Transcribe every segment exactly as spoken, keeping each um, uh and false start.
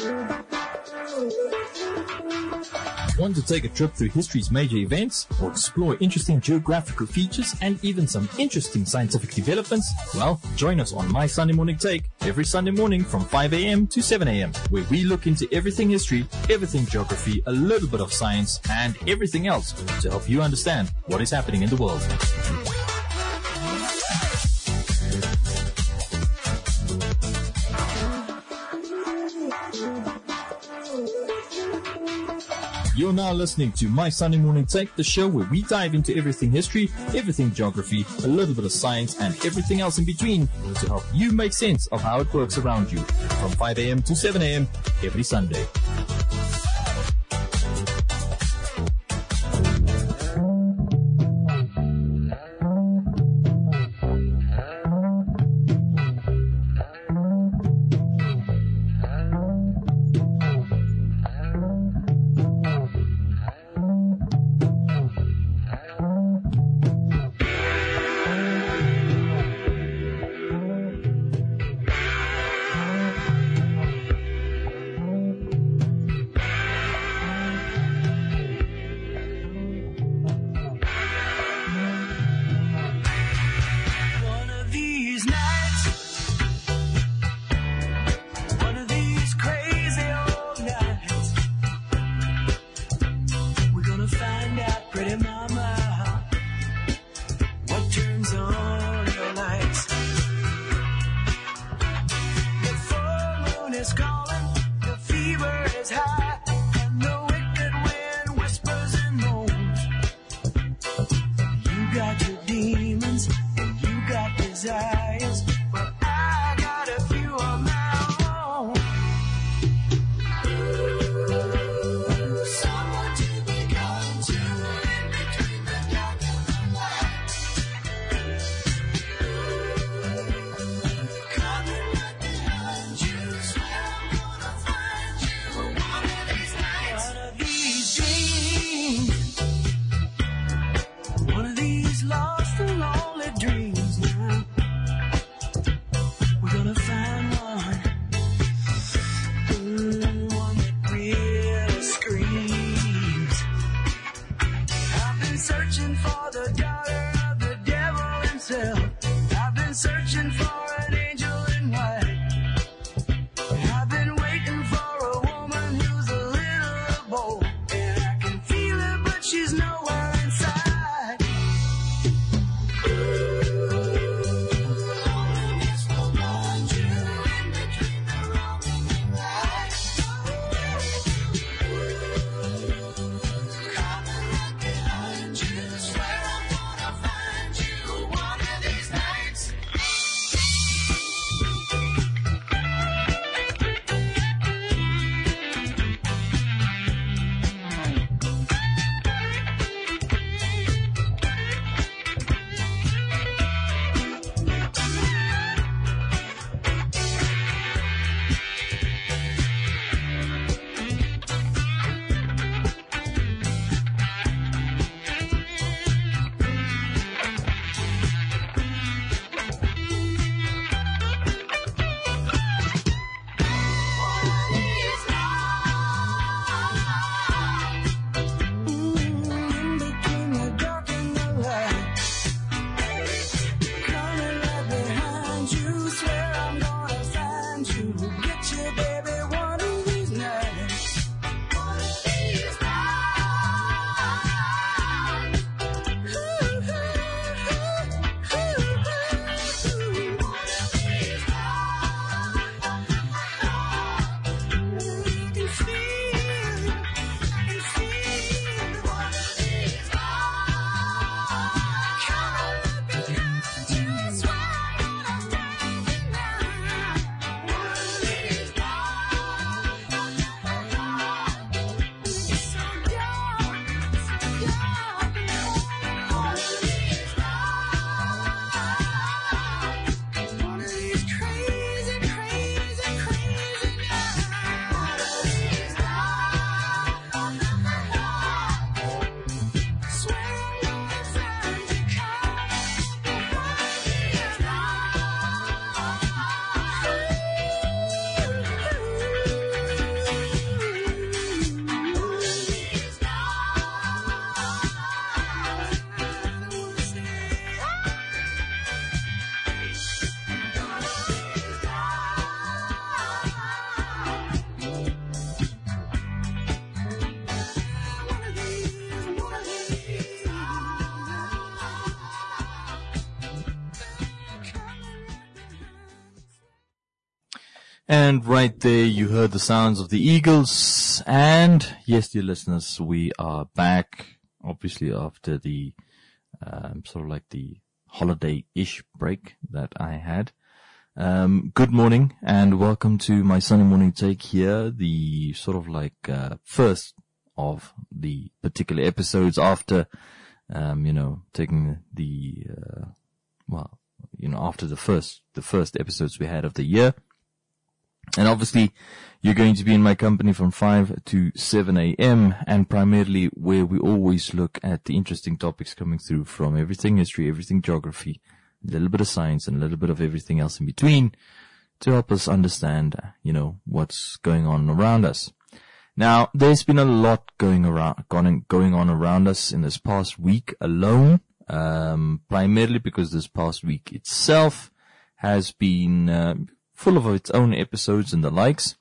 Want to take a trip through history's major events or explore interesting geographical features and even some interesting scientific developments? Well, join us on My Sunday Morning Take every Sunday morning from five a.m. to seven a.m. where we look into everything history, everything geography, a little bit of science, and everything else to help you understand what is happening in the world. You're now listening to My Sunday Morning Take, the show where we dive into everything history, everything geography, a little bit of science, and everything else in between to help you make sense of how it works around you from five a.m. to seven a.m. every Sunday. And right there, you heard the sounds of the Eagles. And yes, dear listeners, we are back, obviously, after the um, sort of like the holiday-ish break that I had. Um, good morning and welcome to my Sunday morning take here, the sort of like uh, first of the particular episodes after, um, you know, taking the, uh, well, you know, after the first, the first episodes we had of the year. And obviously, you're going to be in my company from five to seven a.m. and primarily where we always look at the interesting topics coming through from everything history, everything geography, a little bit of science and a little bit of everything else in between to help us understand, you know, what's going on around us. Now, there's been a lot going around, going on around us in this past week alone, um, primarily because this past week itself has been, uh, full of its own episodes and the likes.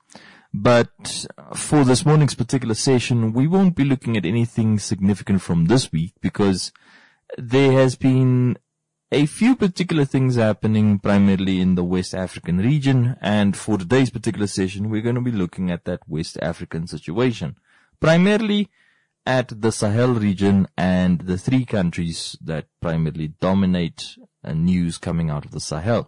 But for this morning's particular session, we won't be looking at anything significant from this week because there has been a few particular things happening primarily in the West African region. And for today's particular session, we're going to be looking at that West African situation, primarily at the Sahel region and the three countries that primarily dominate uh, news coming out of the Sahel.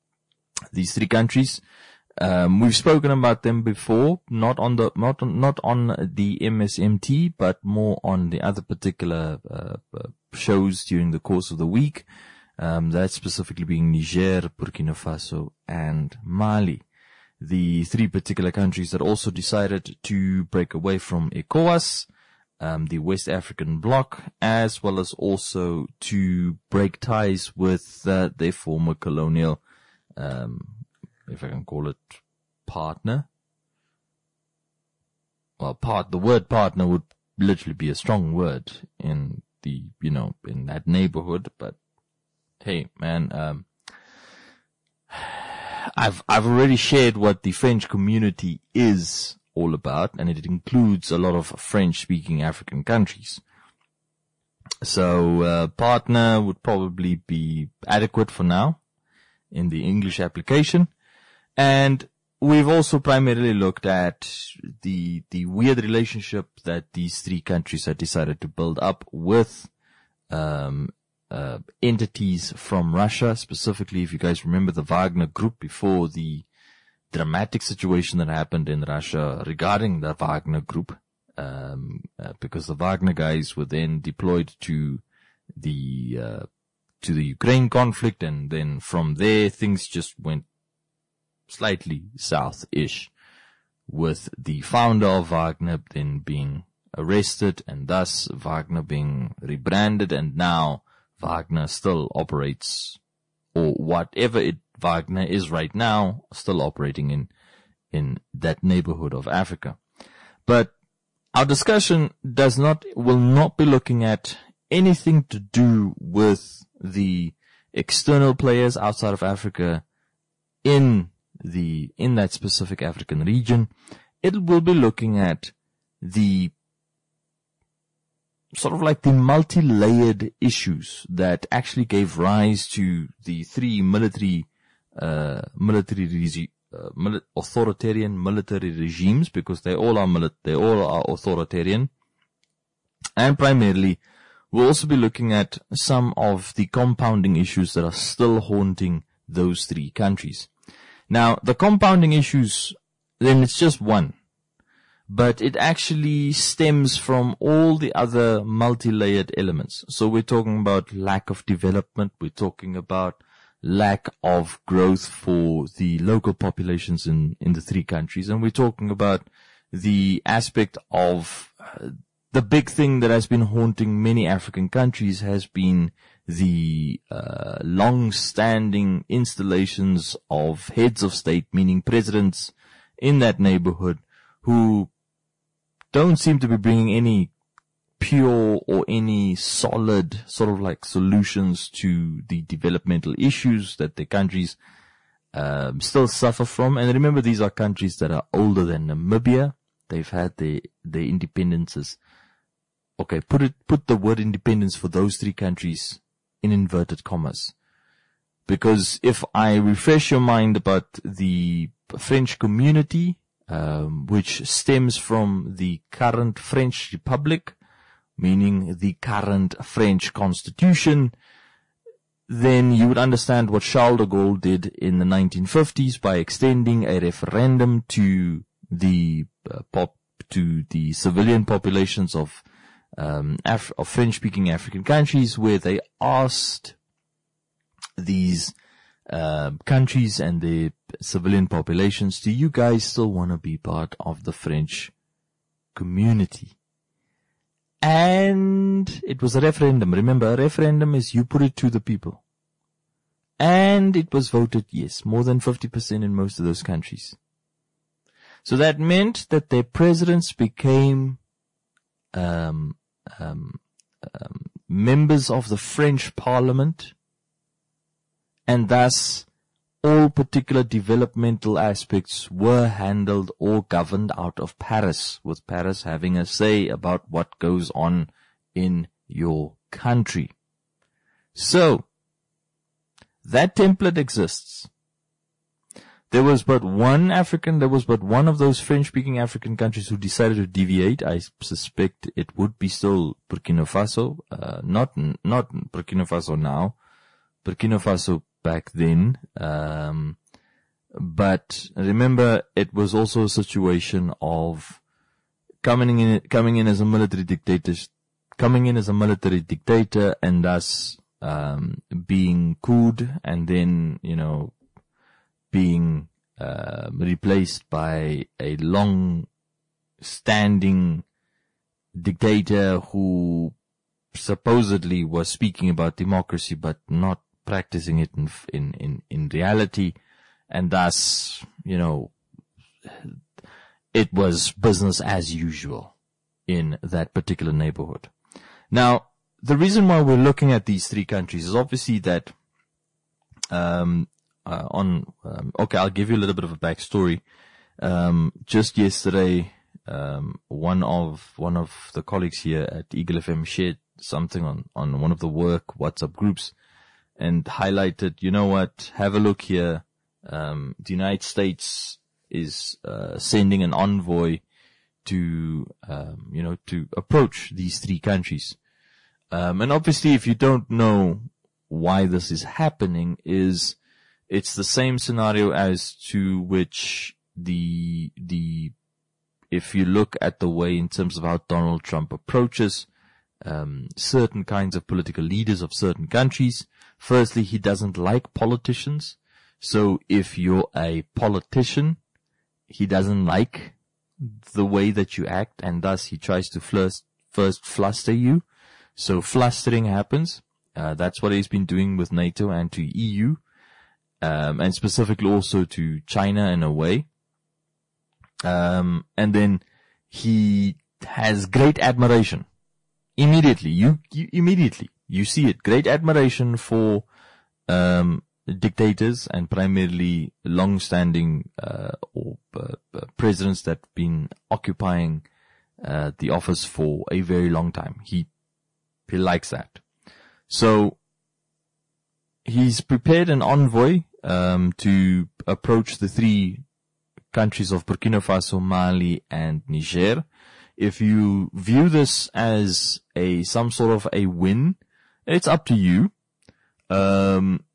These three countries, um, we've spoken about them before, not on the, not on, not on the M S M T, but more on the other particular, uh, shows during the course of the week. Um, that specifically being Niger, Burkina Faso, and Mali. The three particular countries that also decided to break away from ECOWAS, um, the West African bloc, as well as also to break ties with, uh, their former colonial Um, if I can call it partner. Well, part, the word partner would literally be a strong word in the, you know, in that neighborhood, but hey, man, um, I've, I've already shared what the French community is all about, and it includes a lot of French-speaking African countries. So, uh, partner would probably be adequate for now in the English application. And we've also primarily looked at the, the weird relationship that these three countries had decided to build up with, um, uh, entities from Russia. Specifically, if you guys remember the Wagner Group before the dramatic situation that happened in Russia regarding the Wagner Group, um, uh, because the Wagner guys were then deployed to the, uh, to the Ukraine conflict, and then from there things just went slightly south-ish, with the founder of Wagner then being arrested and thus Wagner being rebranded, and now Wagner still operates, or whatever it Wagner is right now, still operating in in that neighborhood of Africa. But our discussion does not will not be looking at anything to do with the external players outside of Africa in the, in that specific African region. It will be looking at the sort of like the multi-layered issues that actually gave rise to the three military, uh, military, regi- uh, mili- authoritarian military regimes, because they all are mili- they all are authoritarian, and primarily we'll also be looking at some of the compounding issues that are still haunting those three countries. Now, the compounding issues, then it's just one, but it actually stems from all the other multi-layered elements. So we're talking about lack of development, we're talking about lack of growth for the local populations in, in the three countries, and we're talking about the aspect of uh, the big thing that has been haunting many African countries has been the uh, long-standing installations of heads of state, meaning presidents in that neighborhood, who don't seem to be bringing any pure or any solid sort of like solutions to the developmental issues that the countries um, still suffer from. And remember, these are countries that are older than Namibia. They've had their, their independences. Okay, put it, put the word independence for those three countries in inverted commas. Because if I refresh your mind about the French community, um, which stems from the current French Republic, meaning the current French Constitution, then you would understand what Charles de Gaulle did in the nineteen fifties by extending a referendum to the uh, pop, to the civilian populations of um, Af- of French-speaking African countries, where they asked these uh, countries and their civilian populations, do you guys still want to be part of the French community? And it was a referendum. Remember, a referendum is you put it to the people. And it was voted yes, more than fifty percent in most of those countries. So that meant that their presidents became um, um, um, members of the French Parliament, and thus all particular developmental aspects were handled or governed out of Paris, with Paris having a say about what goes on in your country. So, that template exists. There was but one African, there was but one of those French-speaking African countries who decided to deviate. I suspect it would be still Burkina Faso, uh, not, not Burkina Faso now, Burkina Faso back then. Um, but remember, it was also a situation of coming in, coming in as a military dictator, coming in as a military dictator and thus, um, being couped and then, you know, being uh, replaced by a long-standing dictator who supposedly was speaking about democracy but not practicing it in in in, in reality, and thus, you know, it was business as usual in that particular neighborhood. Now, the reason why we're looking at these three countries is obviously that um Uh, on, um, okay, I'll give you a little bit of a backstory. Um, just yesterday, um, one of, one of the colleagues here at Eagle F M shared something on, on one of the work WhatsApp groups and highlighted, you know what, have a look here. Um, the United States is, uh, sending an envoy to, um, you know, to approach these three countries. Um, and obviously if you don't know why this is happening, is it's the same scenario as to which the, the, if you look at the way in terms of how Donald Trump approaches, um, certain kinds of political leaders of certain countries. Firstly, he doesn't like politicians. So if you're a politician, he doesn't like the way that you act, and thus he tries to first, first fluster you. So flustering happens. Uh, that's what he's been doing with NATO and to E U. Um, and specifically also to China in a way. Um, and then he has great admiration. Immediately, you, you, immediately, you see it. Great admiration for, um, dictators and primarily long-standing, uh, or, uh, presidents that have been occupying, uh, the office for a very long time. He, he likes that. So, he's prepared an envoy, um, to approach the three countries of Burkina Faso, Mali, and Niger. If you view this as a, some sort of a win, it's up to you. Um,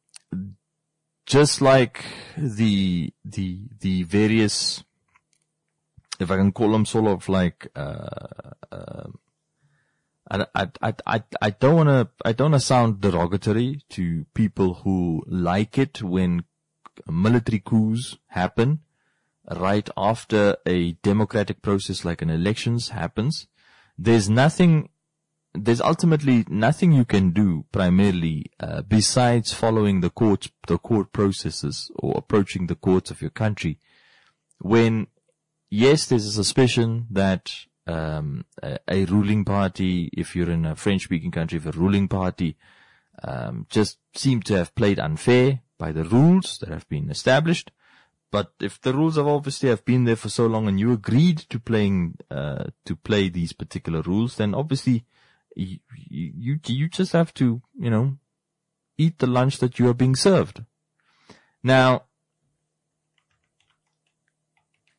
just like the, the, the various, if I can call them sort of like, uh, uh, I, I, I, I, I don't wanna, I don't wanna sound derogatory to people who like it when military coups happen right after a democratic process like an elections happens. There's nothing, there's ultimately nothing you can do primarily, uh, besides following the court, the court processes or approaching the courts of your country. When, yes, there's a suspicion that Um, a, a ruling party, if you're in a French-speaking country, if a ruling party, um, just seem to have played unfair by the rules that have been established. But if the rules have obviously have been there for so long and you agreed to playing, uh, to play these particular rules, then obviously you, you, you just have to, you know, eat the lunch that you are being served. Now,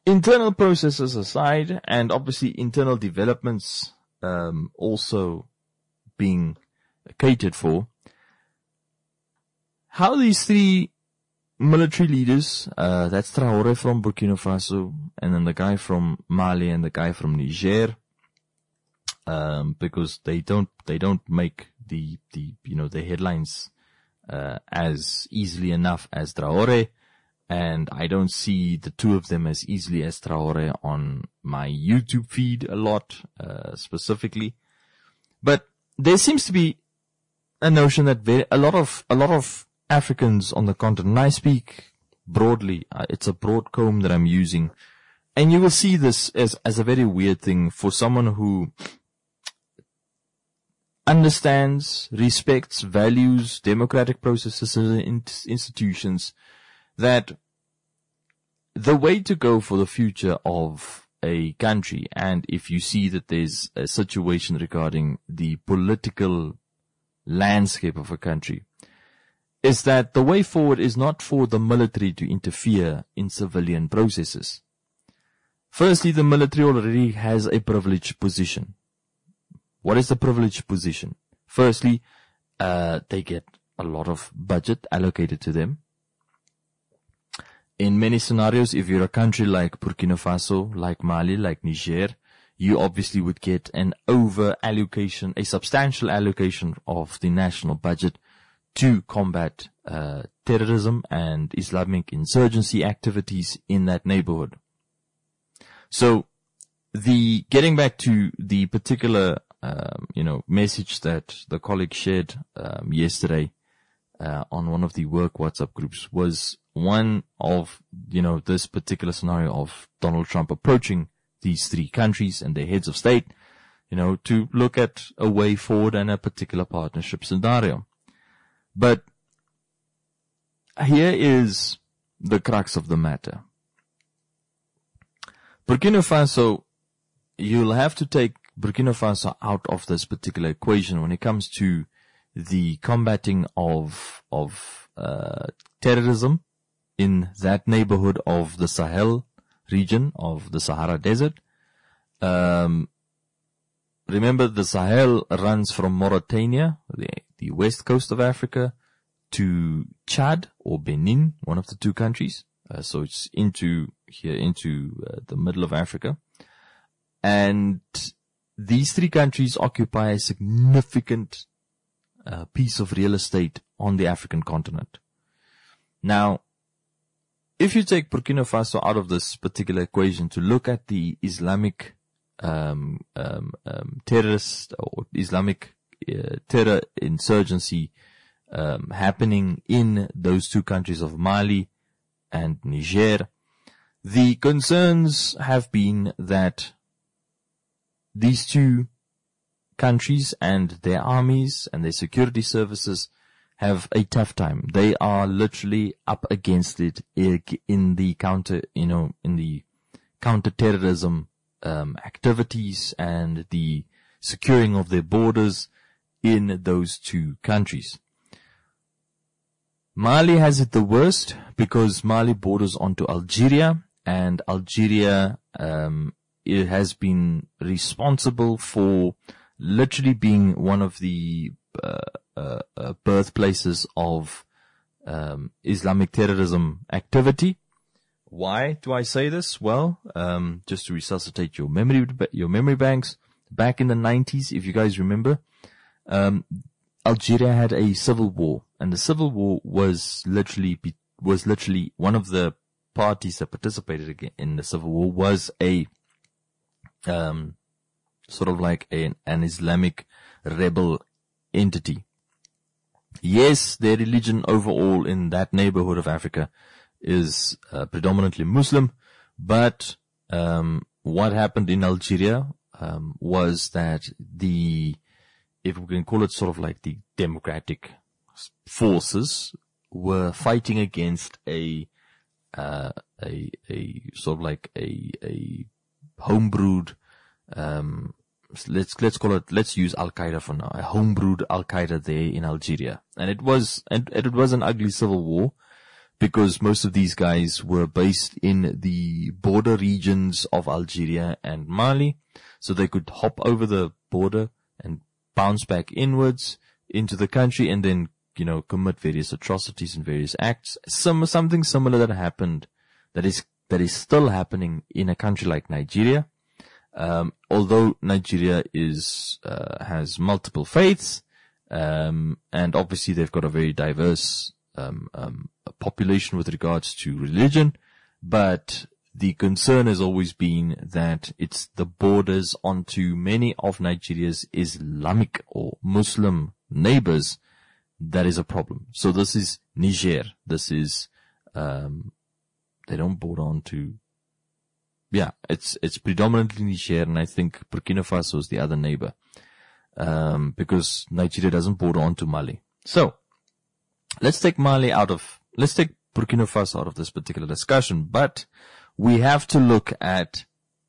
internal processes aside, and obviously internal developments um, also being catered for, how these three military leaders, uh, that's Traoré from Burkina Faso, and then the guy from Mali and the guy from Niger, um, because they don't, they don't make the, the, you know, the headlines, uh, as easily enough as Traoré, and I don't see the two of them as easily as Traoré on my YouTube feed a lot, uh, specifically. But there seems to be a notion that very, a lot of, a lot of Africans on the continent, and I speak broadly, uh, it's a broad comb that I'm using, and you will see this as, as a very weird thing for someone who understands, respects, values democratic processes and institutions, that the way to go for the future of a country, and if you see that there's a situation regarding the political landscape of a country, is that the way forward is not for the military to interfere in civilian processes. Firstly, the military already has a privileged position. What is the privileged position? Firstly, uh, they get a lot of budget allocated to them. In many scenarios, if you're a country like Burkina Faso, like Mali, like Niger, you obviously would get an over allocation, a substantial allocation of the national budget to combat uh, terrorism and Islamic insurgency activities in that neighborhood. So, the getting back to the particular, um, you know, message that the colleague shared um, yesterday uh, on one of the work WhatsApp groups was one of, you know, this particular scenario of Donald Trump approaching these three countries and their heads of state, you know, to look at a way forward and a particular partnership scenario. But here is the crux of the matter. Burkina Faso, you'll have to take Burkina Faso out of this particular equation when it comes to the combating of, of, uh, terrorism in that neighborhood of the Sahel region of the Sahara Desert. Um, remember the Sahel runs from Mauritania, the, the west coast of Africa, to Chad or Benin, one of the two countries. Uh, so it's into here, into uh, the middle of Africa. And these three countries occupy a significant uh, piece of real estate on the African continent. Now, if you take Burkina Faso out of this particular equation to look at the Islamic um, um, um, terrorist or Islamic uh, terror insurgency um, happening in those two countries of Mali and Niger, the concerns have been that these two countries and their armies and their security services have a tough time. They are literally up against it in the counter, you know, in the counter-terrorism um, activities and the securing of their borders in those two countries. Mali has it the worst because Mali borders onto Algeria, and Algeria um, it has been responsible for literally being one of the uh, uh, uh, birthplaces of um, Islamic terrorism activity. Why do I say this? Well, um, just to resuscitate your memory, your memory banks. Back in the nineties, if you guys remember, um, Algeria had a civil war, and the civil war was literally was literally one of the parties that participated in the civil war was a um, sort of like a, an Islamic rebel entity. Yes, their religion overall in that neighborhood of Africa is uh, predominantly Muslim, but um, what happened in Algeria um, was that the, if we can call it sort of like the democratic forces, were fighting against a uh, a a sort of like a a homebrewed um let's let's call it let's use Al Qaeda for now, a homebrewed Al Qaeda there in Algeria, and it was and it was an ugly civil war because most of these guys were based in the border regions of Algeria and Mali. So they could hop over the border and bounce back inwards into the country and then, you know, commit various atrocities and various acts. Some, something similar that happened, that is, that is still happening in a country like Nigeria. Um, although Nigeria is, uh, has multiple faiths, um, and obviously they've got a very diverse, um, um, population with regards to religion, but the concern has always been that it's the borders onto many of Nigeria's Islamic or Muslim neighbors that is a problem. So this is Niger. This is, um, they don't border onto, yeah, it's, it's predominantly Niger, and I think Burkina Faso is the other neighbor, um, because Nigeria doesn't border onto Mali. So let's take Mali out of, let's take Burkina Faso out of this particular discussion, but we have to look at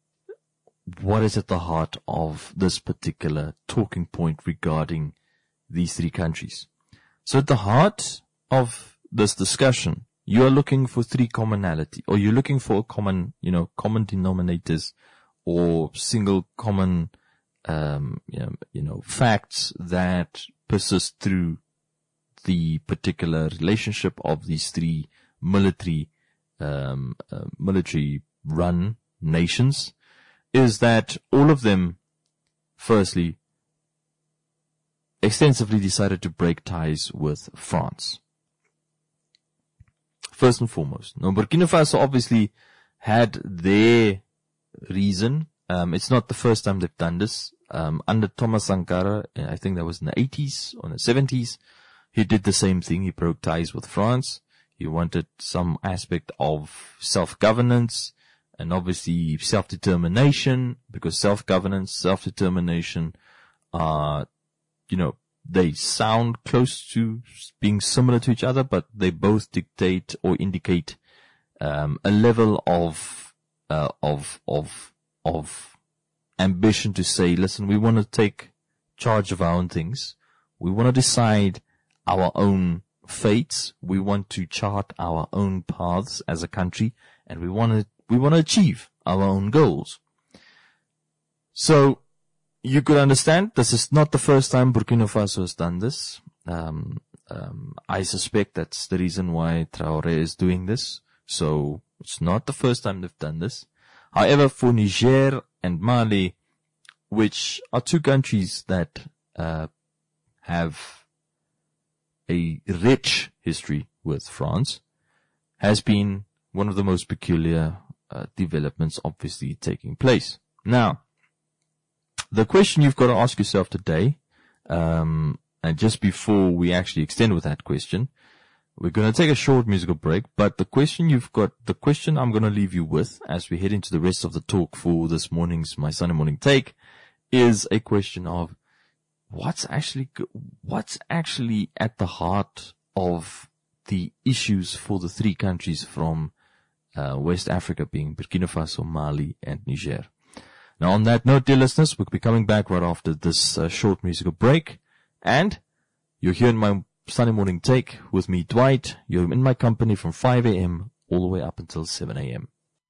what is at the heart of this particular talking point regarding these three countries. So at the heart of this discussion, you are looking for three commonality, or you're looking for common, you know, common denominators or single common, um, you know, you know, facts that persist through the particular relationship of these three military Um, uh, military-run nations, is that all of them, firstly, extensively decided to break ties with France. First and foremost. Now, Burkina Faso obviously had their reason. Um, it's not the first time they've done this. Um, under Thomas Sankara, I think that was in the eighties or in the seventies, he did the same thing. He broke ties with France. He wanted some aspect of self-governance and obviously self-determination, because self-governance, self-determination are, you know, they sound close to being similar to each other, but they both dictate or indicate um, a level of, uh, of, of, of ambition to say, listen, we want to take charge of our own things. We want to decide our own fates. We want to chart our own paths as a country, and we want to, we want to achieve our own goals. So you could understand this is not the first time Burkina Faso has done this. Um, um, I suspect that's the reason why Traoré is doing this. So it's not the first time they've done this. However, for Niger and Mali, which are two countries that, uh, have a rich history with France, has been one of the most peculiar uh, developments obviously taking place. Now, the question you've got to ask yourself today, um, and just before we actually extend with that question, we're going to take a short musical break, but the question you've got, the question I'm going to leave you with as we head into the rest of the talk for this morning's My Sunday Morning Take is a question of, What's actually, what's actually at the heart of the issues for the three countries from uh, West Africa, being Burkina Faso, Mali, and Niger? Now, on that note, dear listeners, we'll be coming back right after this uh, short musical break, and you're here in my Sunday Morning Take with me, Dwight. You're in my company from five a.m. all the way up until seven a.m.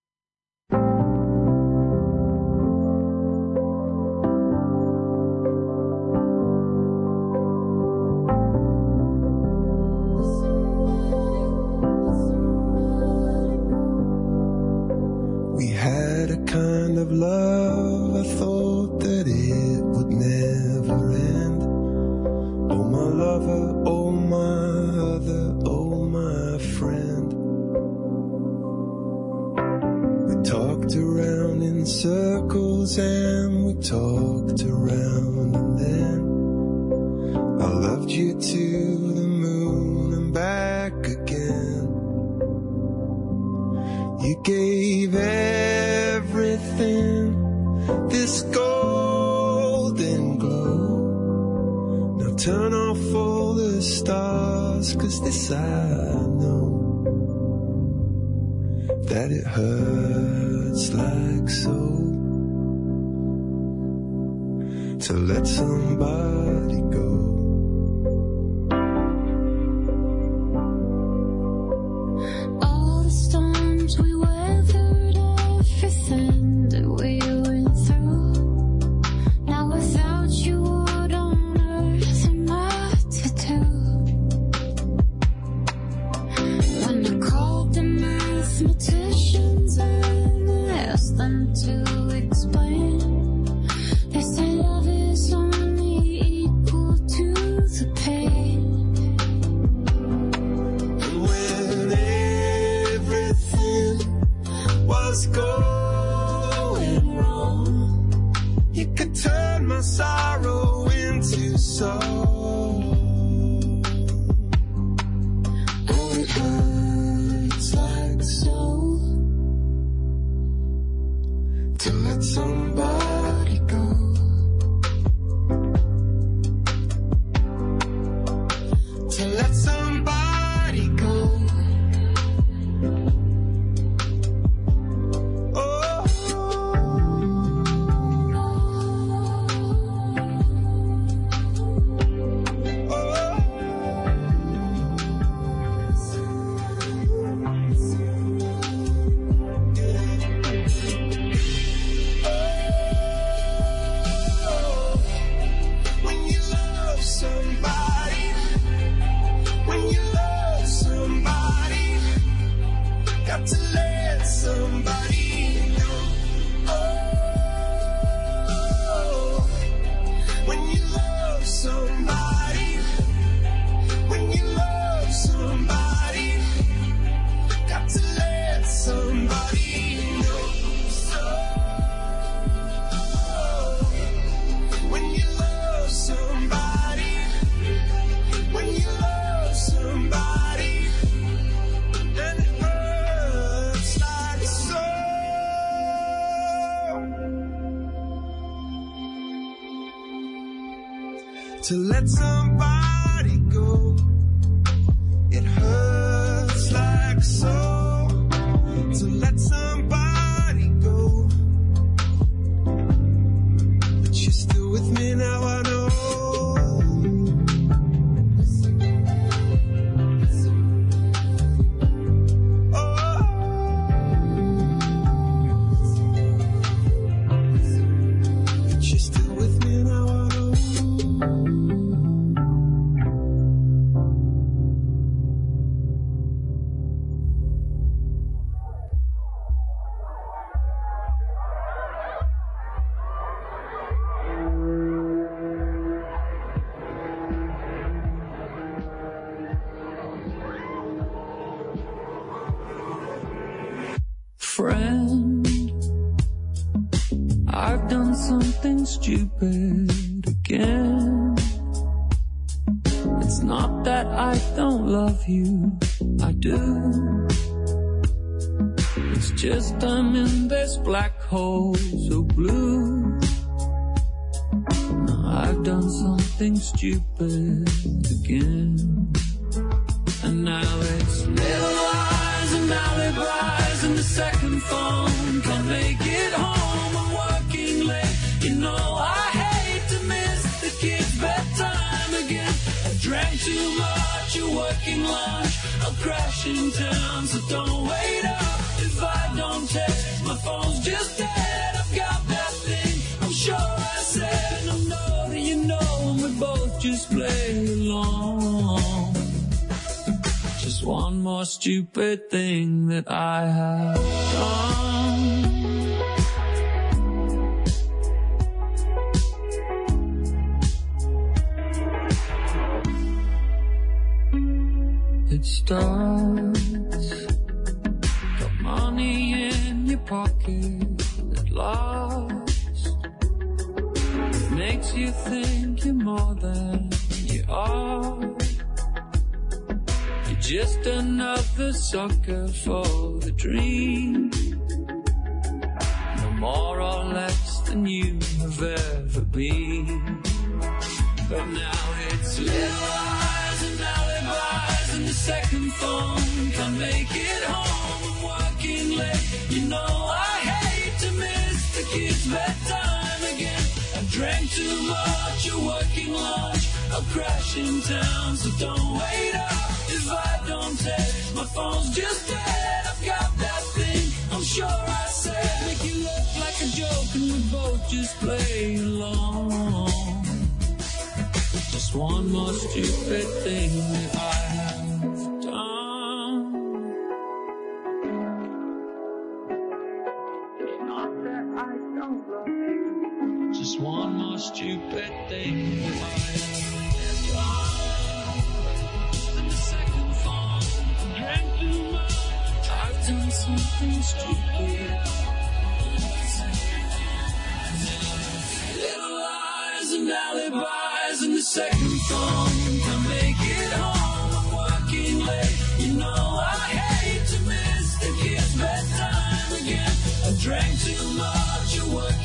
Love, I thought that it would never end. Oh my lover, oh my other, oh my friend. We talked around in circles and we talked around, and then I loved you to the moon and back again. You gave everything this golden glow. Now turn off all the stars, 'cause this I know, that it hurts like so to let somebody go. let somebody go. To let somebody go. Oh. To let somebody go, it hurts like so. To let somebody go, but you're still with me now, I know. Friend, I've done something stupid again. It's not that I don't love you, I do. It's just I'm in this black hole so blue. Now I've done something stupid again. And now it's little lies and alibis and the second phone. Can't make it home, I'm working late. You know I hate to miss the kids' bedtime again. I drank too much, you're working lunch. I'll crash in town, so don't wait up. If I don't text, my phone's just dead. I've got that thing, I'm sure I said. And I know that you know, and we both just play along. Just one more stupid thing that I have done. It starts, got money in your pocket at last. It makes you think you're more than you are. Just another sucker for the dream. No more or less than you have ever been. But now it's little lies and alibis and the second phone. Can't make it home, I'm working late. You know I hate to miss the kids' bedtime again. I drank too much, you're working lunch. I'll crash in town, so don't wait up. If I don't text, my phone's just dead. I've got that thing, I'm sure I said. Make you look like a joke and we both just play along. Just one more stupid thing that I have done. It's not that I don't love you. Just one more stupid thing that I have done. I've done something stupid. Little lies and alibis and the second phone. Can't make it home, I'm working late. You know I hate to miss the kids' bedtime again. I drank too much, you're working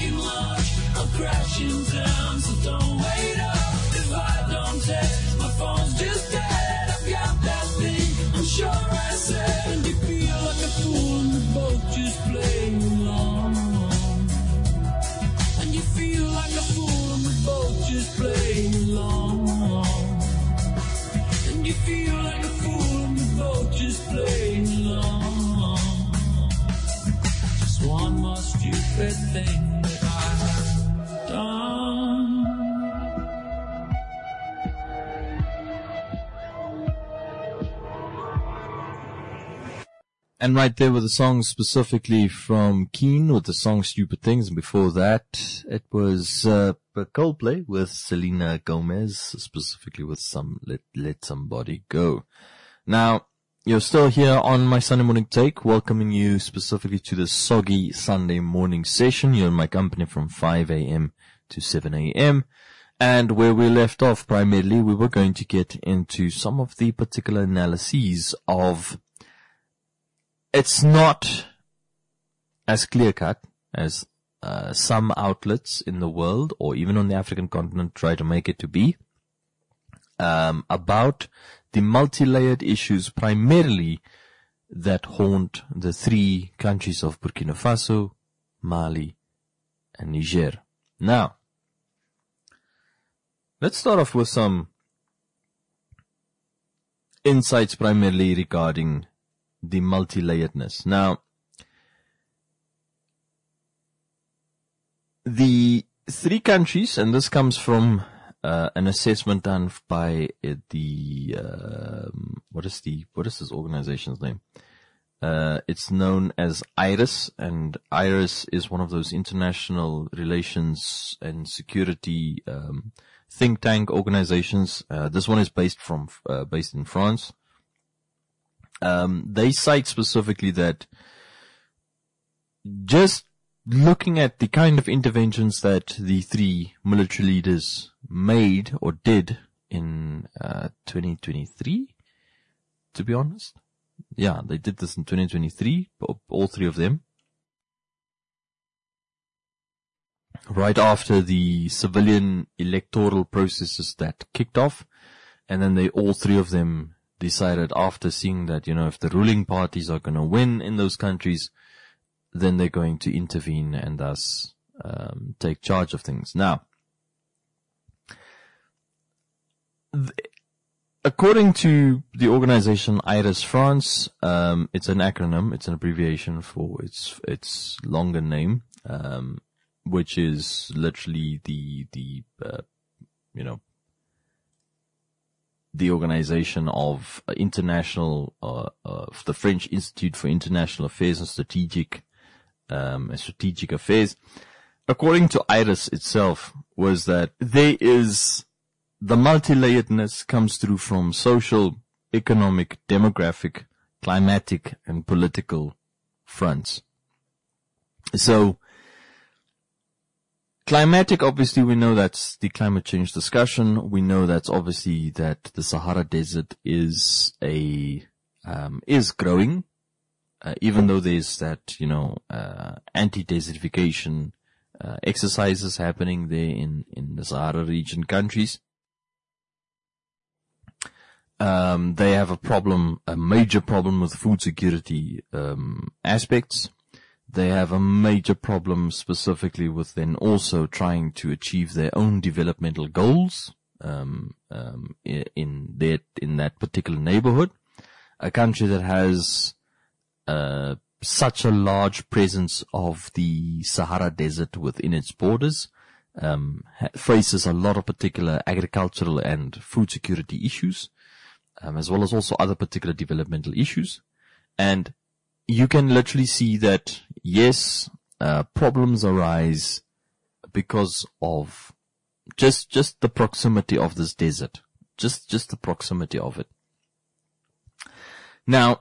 crashing down, so don't wait up. If I don't text, my phone's just dead. I've got that thing, I'm sure I said. And you feel like a fool and the boat just playing along. And you feel like a fool and the boat just playing along. And you feel like a fool and the boat just playing along. Just one more stupid thing that I've done. And right there were the songs specifically from Keane with the song Stupid Things. And before that, it was uh, Coldplay with Selena Gomez, specifically with some Let, Let Somebody Go. Now, you're still here on my Sunday Morning Take, welcoming you specifically to the soggy Sunday morning session. You're in my company from five a.m. to seven a.m. And where we left off primarily, we were going to get into some of the particular analyses of. It's not as clear-cut as uh, some outlets in the world, or even on the African continent, try to make it to be, um, about the multi-layered issues primarily that haunt the three countries of Burkina Faso, Mali, and Niger. Now, let's start off with some insights primarily regarding the multi-layeredness. Now, the three countries, and this comes from uh, an assessment done by uh, the um, what is the what is this organization's name? Uh, it's known as IRIS, and IRIS is one of those international relations and security um, think tank organizations. Uh, this one is based from uh, based in France. Um, they cite specifically that just looking at the kind of interventions that the three military leaders made or did in uh, twenty twenty-three, to be honest. Yeah, they did this in twenty twenty-three, all three of them. Right after the civilian electoral processes that kicked off, and then they all three of them decided after seeing that, you know, if the ruling parties are going to win in those countries, then they're going to intervene and thus um, take charge of things. Now, th- according to the organization IRIS France, um, it's an acronym, it's an abbreviation for its its longer name, um, which is literally the the uh, you know. the organization of international, uh, of the French Institute for International Affairs and Strategic, um, and Strategic Affairs. According to IRIS itself, was that there is, the multi-layeredness comes through from social, economic, demographic, climatic, and political fronts. So, climatic, obviously, we know that's the climate change discussion. We know that's obviously that the Sahara Desert is a, um, is growing, uh, even though there's that, you know, uh, anti-desertification, uh, exercises happening there in, in the Sahara region countries. Um, they have a problem, a major problem with food security, um, aspects. They have a major problem specifically with then also trying to achieve their own developmental goals, um, um, in that, in that particular neighborhood. A country that has, uh, such a large presence of the Sahara Desert within its borders, um, faces a lot of particular agricultural and food security issues, um, as well as also other particular developmental issues. And you can literally see that, yes, uh, problems arise because of just, just the proximity of this desert. Just, just the proximity of it. Now,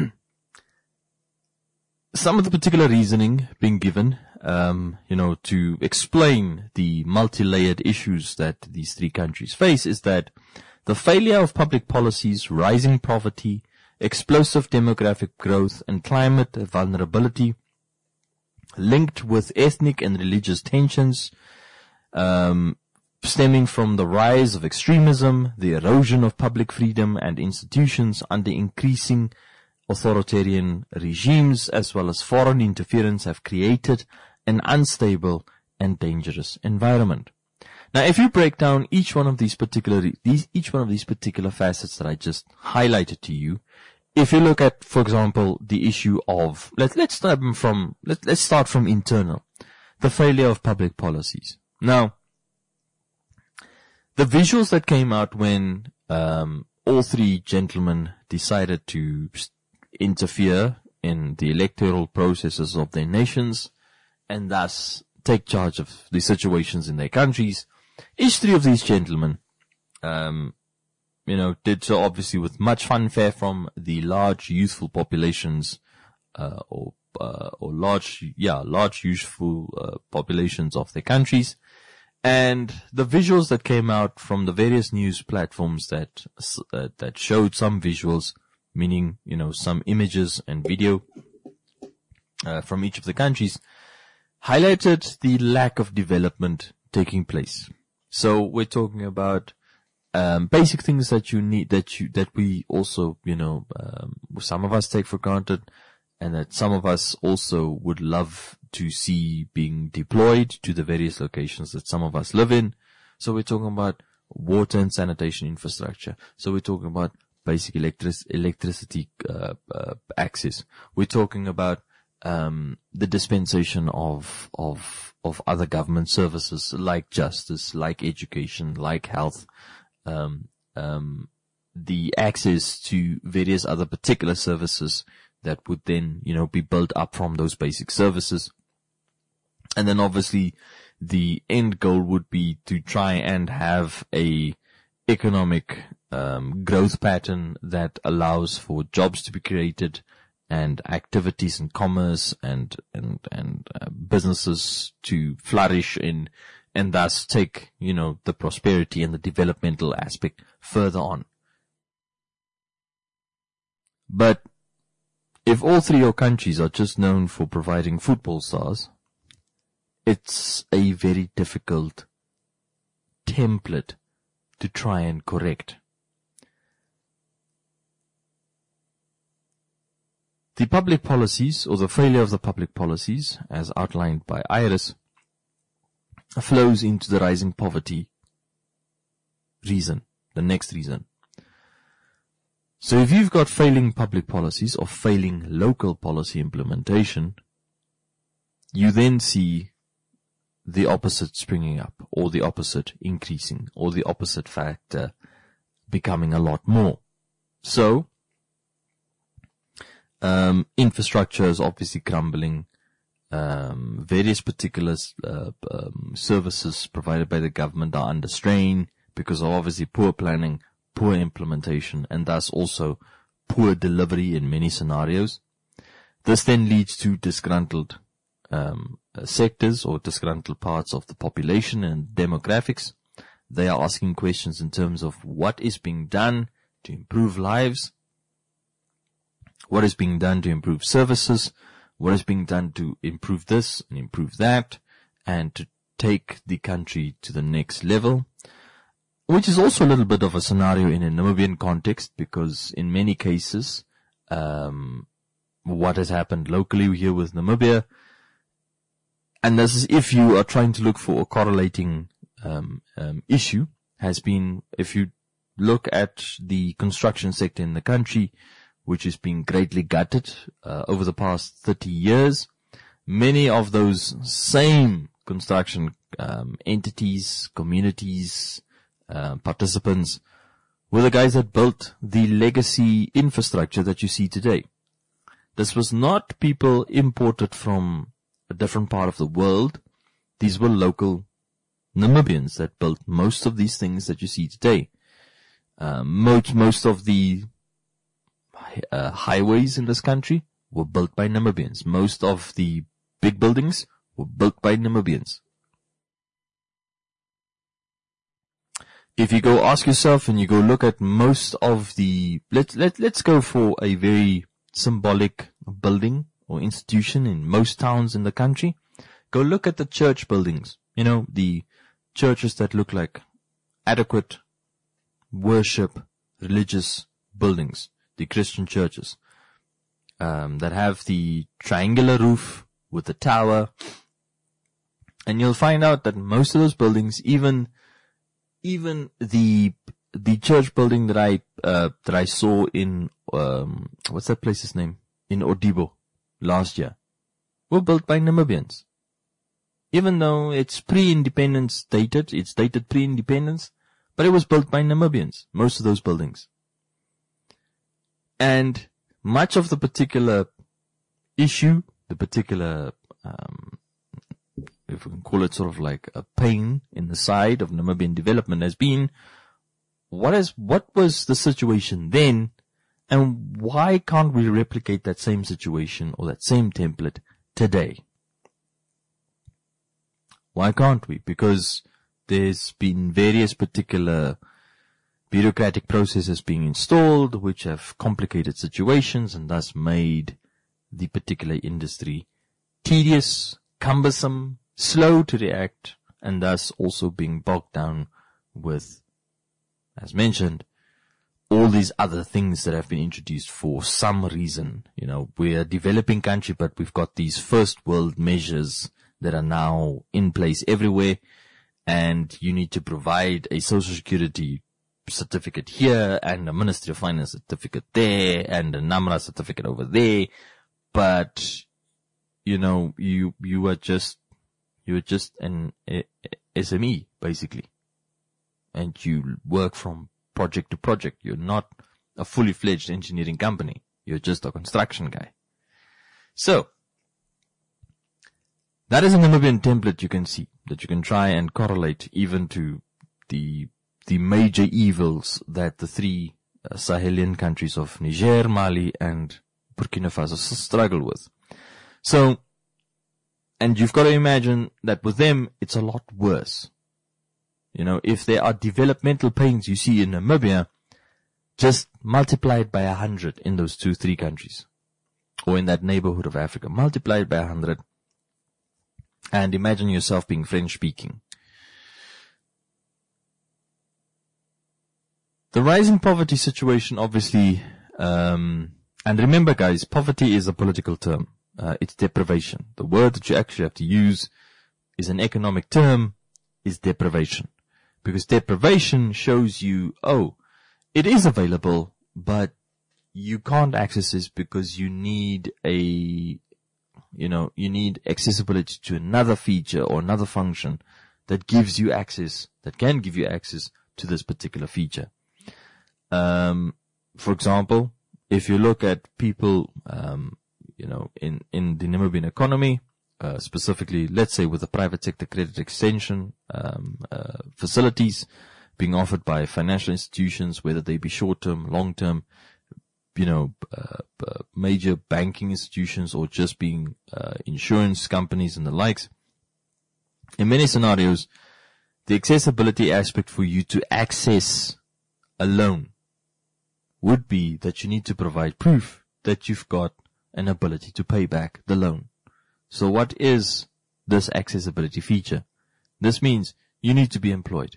some of the particular reasoning being given, um, you know, to explain the multi-layered issues that these three countries face is that the failure of public policies, rising poverty, explosive demographic growth, and climate vulnerability linked with ethnic and religious tensions um, stemming from the rise of extremism, the erosion of public freedom and institutions under increasing authoritarian regimes, as well as foreign interference, have created an unstable and dangerous environment. Now, if you break down each one of these particular, these, each one of these particular facets that I just highlighted to you, if you look at, for example, the issue of, let, let's start from, let, let's start from internal, the failure of public policies. Now, the visuals that came out when, um, all three gentlemen decided to interfere in the electoral processes of their nations and thus take charge of the situations in their countries. Each three of these gentlemen, um, you know, did so obviously with much fanfare from the large youthful populations, uh, or, uh, or large, yeah, large youthful, uh, populations of their countries. And the visuals that came out from the various news platforms that, uh, that showed some visuals, meaning, you know, some images and video, uh, from each of the countries, highlighted the lack of development taking place. So we're talking about, um, basic things that you need, that you, that we also, you know, um, some of us take for granted and that some of us also would love to see being deployed to the various locations that some of us live in. So we're talking about water and sanitation infrastructure. So we're talking about basic electric, electricity, uh, uh, access. We're talking about Um, the dispensation of, of, of other government services like justice, like education, like health, um, um, the access to various other particular services that would then, you know, be built up from those basic services. And then obviously the end goal would be to try and have a economic, um, growth pattern that allows for jobs to be created, and activities in commerce and, and, and uh, businesses to flourish in, and thus take, you know, the prosperity and the developmental aspect further on. But if all three of your countries are just known for providing football stars, it's a very difficult template to try and correct. The public policies, or the failure of the public policies, as outlined by Iris, flows into the rising poverty reason, the next reason. So if you've got failing public policies or failing local policy implementation, you then see the opposite springing up, or the opposite increasing, or the opposite factor becoming a lot more. So, Um, infrastructure is obviously crumbling. Um, various particular uh, um, services provided by the government are under strain because of obviously poor planning, poor implementation, and thus also poor delivery in many scenarios. This then leads to disgruntled um, uh, sectors or disgruntled parts of the population and demographics. They are asking questions in terms of what is being done to improve lives. What is being done to improve services? What is being done to improve this and improve that, and to take the country to the next level? Which is also a little bit of a scenario in a Namibian context, because in many cases, um, what has happened locally here with Namibia, and this is if you are trying to look for a correlating um, um, issue, has been, if you look at the construction sector in the country, which is being greatly gutted uh, over the past thirty years. Many of those same construction um, entities, communities, uh, participants were the guys that built the legacy infrastructure that you see today. This was not people imported from a different part of the world. These were local Namibians that built most of these things that you see today. Uh, most, most of the Uh, highways in this country were built by Namibians. Most of the big buildings were built by Namibians. If you go ask yourself and you go look at most of the, let, let, let's go for a very symbolic building or institution in most towns in the country. Go look at the church buildings. You know, the, churches that look like adequate worship, religious buildings, the Christian churches, um, that have the triangular roof with the tower. And you'll find out that most of those buildings, even, even the, the church building that I, uh, that I saw in, um, what's that place's name? In Odibo last year, were built by Namibians. Even though it's pre-independence dated, it's dated pre-independence, but it was built by Namibians, most of those buildings. And much of the particular issue, the particular, um, if we can call it sort of like a pain in the side of Namibian development, has been, what is, what was the situation then, and why can't we replicate that same situation or that same template today? Why can't we? Because there's been various particular bureaucratic processes being installed which have complicated situations and thus made the particular industry tedious, cumbersome, slow to react, and thus also being bogged down with, as mentioned, all these other things that have been introduced for some reason. You know, we're a developing country, but we've got these first world measures that are now in place everywhere, and you need to provide a social security certificate here and a Ministry of Finance certificate there and a NAMRA certificate over there. But, you know, you, you are just, you are just an S M E basically, and you work from project to project. You're not a fully fledged engineering company. You're just a construction guy. So, that is a Namibian template you can see, that you can try and correlate even to the, the major evils that the three uh, Sahelian countries of Niger, Mali, and Burkina Faso struggle with. So, and you've got to imagine that with them, it's a lot worse. You know, if there are developmental pains you see in Namibia, just multiply it by a hundred in those two, three countries, or in that neighborhood of Africa. Multiply it by a hundred, and imagine yourself being French-speaking. The rising poverty situation, obviously, um, and remember, guys, poverty is a political term. Uh, it's deprivation. The word that you actually have to use is an economic term, is deprivation. Because deprivation shows you, oh, it is available, but you can't access this because you need a, you know, you need accessibility to another feature or another function that gives you access, that can give you access to this particular feature. Um, for example, if you look at people, um, you know, in, in the Namibian economy, Uh, specifically, let's say with the private sector credit extension um, uh, facilities being offered by financial institutions, whether they be short-term, long-term, you know, uh, uh, major banking institutions, or just being uh, insurance companies and the likes. In many scenarios, the accessibility aspect for you to access a loan would be that you need to provide proof that you've got an ability to pay back the loan. So what is this accessibility feature? This means you need to be employed.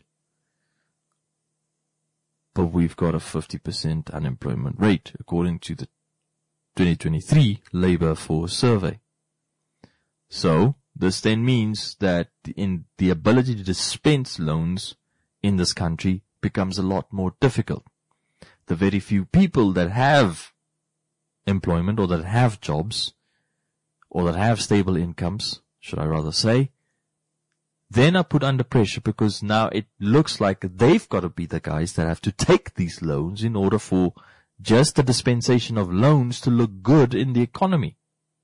But we've got a fifty percent unemployment rate according to the twenty twenty-three Labor Force Survey. So this then means that in the ability to dispense loans in this country becomes a lot more difficult. The very few people that have employment or that have jobs or that have stable incomes, should I rather say, then are put under pressure because now it looks like they've got to be the guys that have to take these loans in order for just the dispensation of loans to look good in the economy.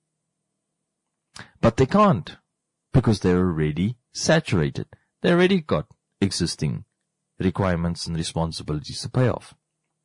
But they can't because they're already saturated. They already got existing requirements and responsibilities to pay off.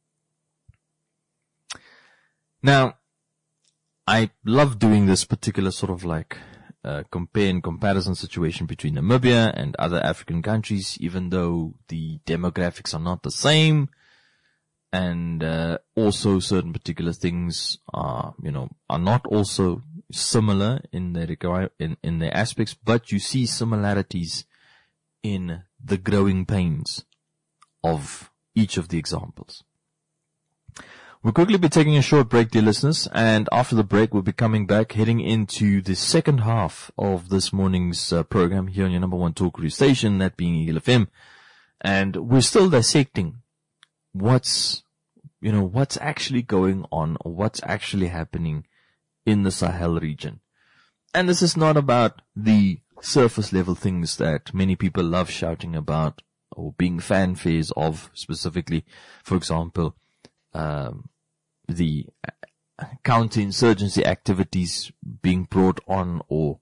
Now, I love doing this particular sort of like uh, compare and comparison situation between Namibia and other African countries, even though the demographics are not the same, and uh, also certain particular things are, you know, are not also similar in their in in their aspects, but you see similarities in the growing pains of each of the examples. We'll quickly be taking a short break, dear listeners, and after the break we'll be coming back, heading into the second half of this morning's uh, program here on your number one talk radio station, that being Eagle F M. And we're still dissecting what's, you know, what's actually going on, or what's actually happening in the Sahel region. And this is not about the surface level things that many people love shouting about or being fanfares of, specifically, for example, um, the counterinsurgency activities being brought on, or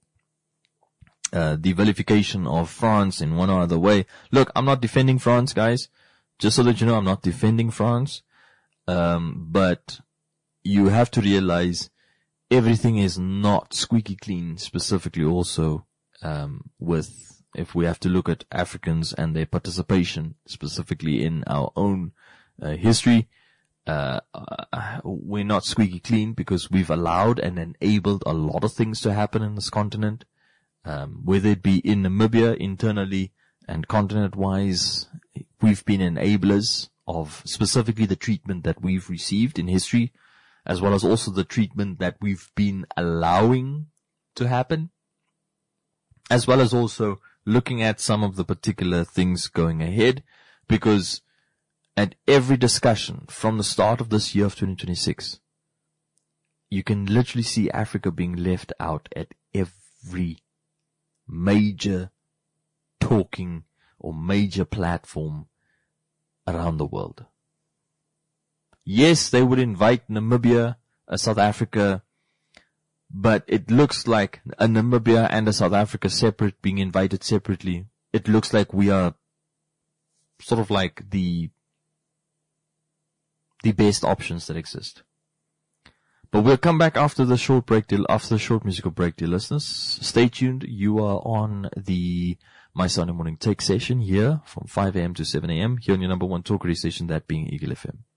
uh, the vilification of France in one or other way. Look, I'm not defending France, guys. Just so that you know, I'm not defending France. Um, but you have to realize everything is not squeaky clean, specifically also, um, with, if we have to look at Africans and their participation specifically in our own uh, history, uh, uh, we're not squeaky clean because we've allowed and enabled a lot of things to happen in this continent, um, whether it be in Namibia internally and continent-wise. We've been enablers of specifically the treatment that we've received in history, as well as also the treatment that we've been allowing to happen, as well as also looking at some of the particular things going ahead, because at every discussion from the start of this year of twenty twenty-six, you can literally see Africa being left out at every major talking or major platform around the world. Yes, they would invite Namibia, uh, South Africa, but it looks like a Namibia and a South Africa separate, being invited separately. It looks like we are sort of like the, the best options that exist. But we'll come back after the short break, dear, after the short musical break, dear listeners. Stay tuned. You are on the My Sunday Morning Take session here from five a.m. to seven a.m. here on your number one talk radio station, that being Eagle F M.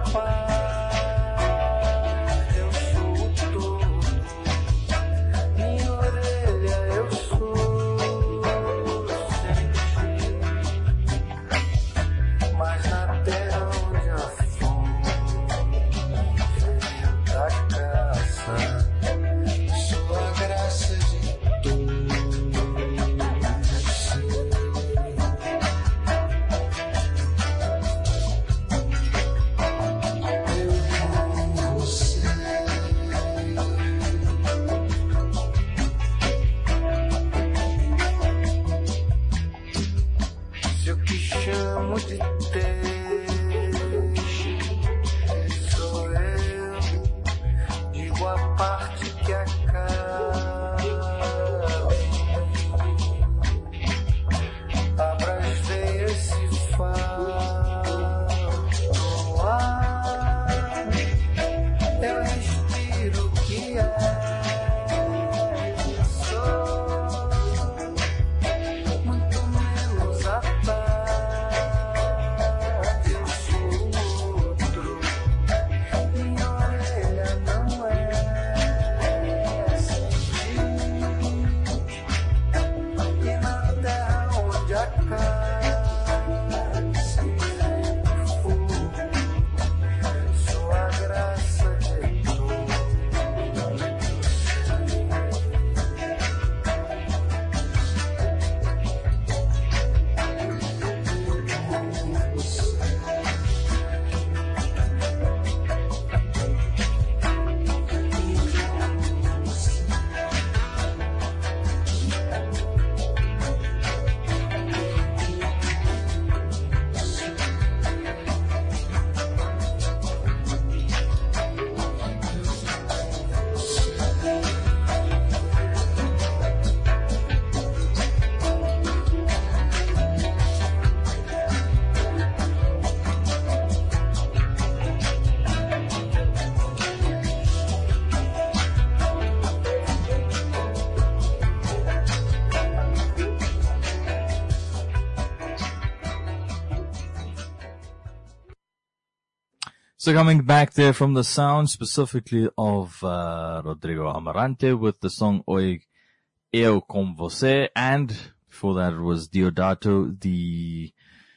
So coming back there from the sound specifically of uh, Rodrigo Amarante with the song Oi Eu Com Você, and before that it was Deodato, the,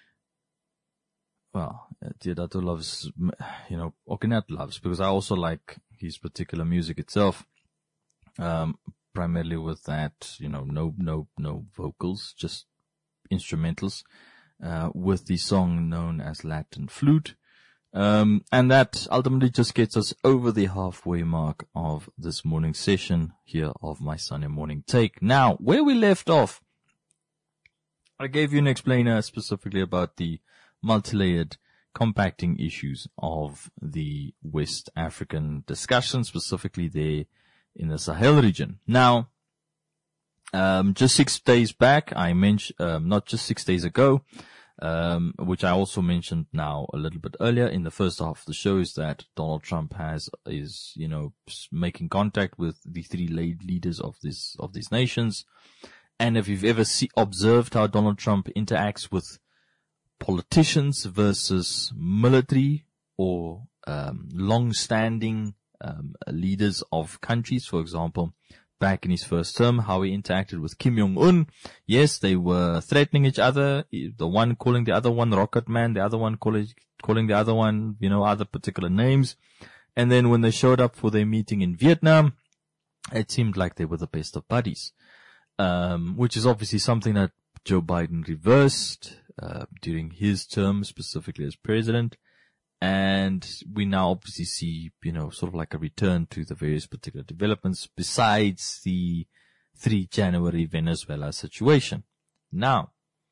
well, Deodato loves, you know, okay, not loves, because I also like his particular music itself, um, primarily with that, you know, no, no, no vocals, just instrumentals, uh, with the song known as Latin Flute. Um, and that ultimately just gets us over the halfway mark of this morning session here of my Sunday morning take. Now, where we left off, I gave you an explainer specifically about the multi-layered compacting issues of the West African discussion, specifically there in the Sahel region. Now, um, just six days back, I mentioned, um, not just six days ago, Um, which I also mentioned now a little bit earlier in the first half of the show, is that Donald Trump has, is, you know, making contact with the three lead leaders of this, of these nations. And if you've ever see, observed how Donald Trump interacts with politicians versus military or, um, long-standing, um, leaders of countries, for example, back in his first term, how he interacted with Kim Jong-un. Yes, they were threatening each other, the one calling the other one Rocket Man, the other one calling, calling the other one, you know, other particular names. And then when they showed up for their meeting in Vietnam, it seemed like they were the best of buddies, um, which is obviously something that Joe Biden reversed, uh, during his term, specifically as president. And we now obviously see, you know, sort of like a return to the various particular developments besides the three January Venezuela situation. Now,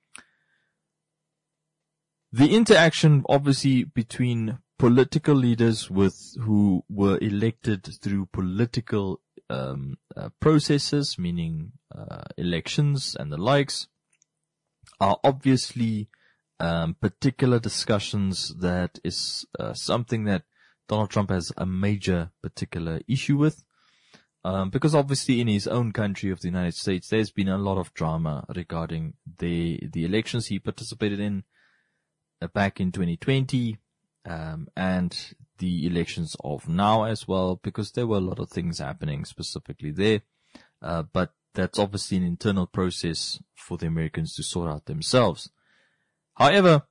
the interaction obviously between political leaders with who were elected through political um, uh, processes, meaning uh, elections and the likes, are obviously Um, particular discussions that is uh, something that Donald Trump has a major particular issue with, um, because obviously in his own country of the United States, there's been a lot of drama regarding the the elections he participated in uh, back in twenty twenty, um, and the elections of now as well, because there were a lot of things happening specifically there. Uh, but that's obviously an internal process for the Americans to sort out themselves. However,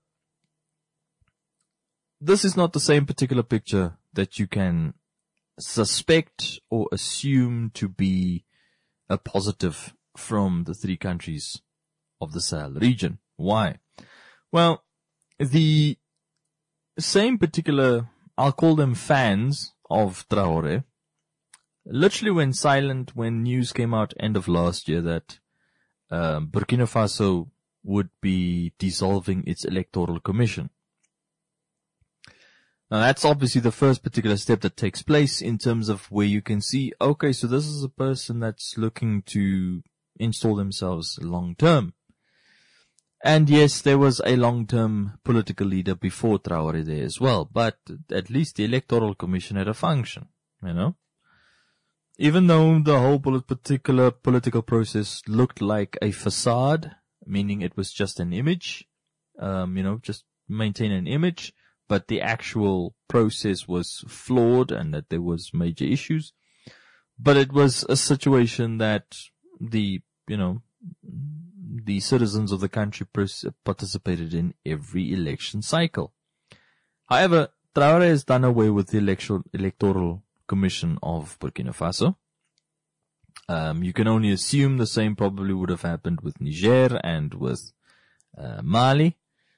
this is not the same particular picture that you can suspect or assume to be a positive from the three countries of the Sahel region. Why? Well, the same particular, I'll call them fans of Traoré, literally went silent when news came out end of last year that um, Burkina Faso would be dissolving its electoral commission. Now that's obviously the first particular step that takes place in terms of where you can see, okay, so this is a person that's looking to install themselves long term. And yes, there was a long-term political leader before Traoré there as well, but at least the electoral commission had a function, you know. Even though the whole particular political process looked like a facade, meaning it was just an image, um, you know, just maintain an image, but the actual process was flawed and that there was major issues. But it was a situation that the, you know, the citizens of the country participated in every election cycle. However, Traoré has done away with the electoral, electoral commission of Burkina Faso. Um, you can only assume the same probably would have happened with Niger and with uh, Mali.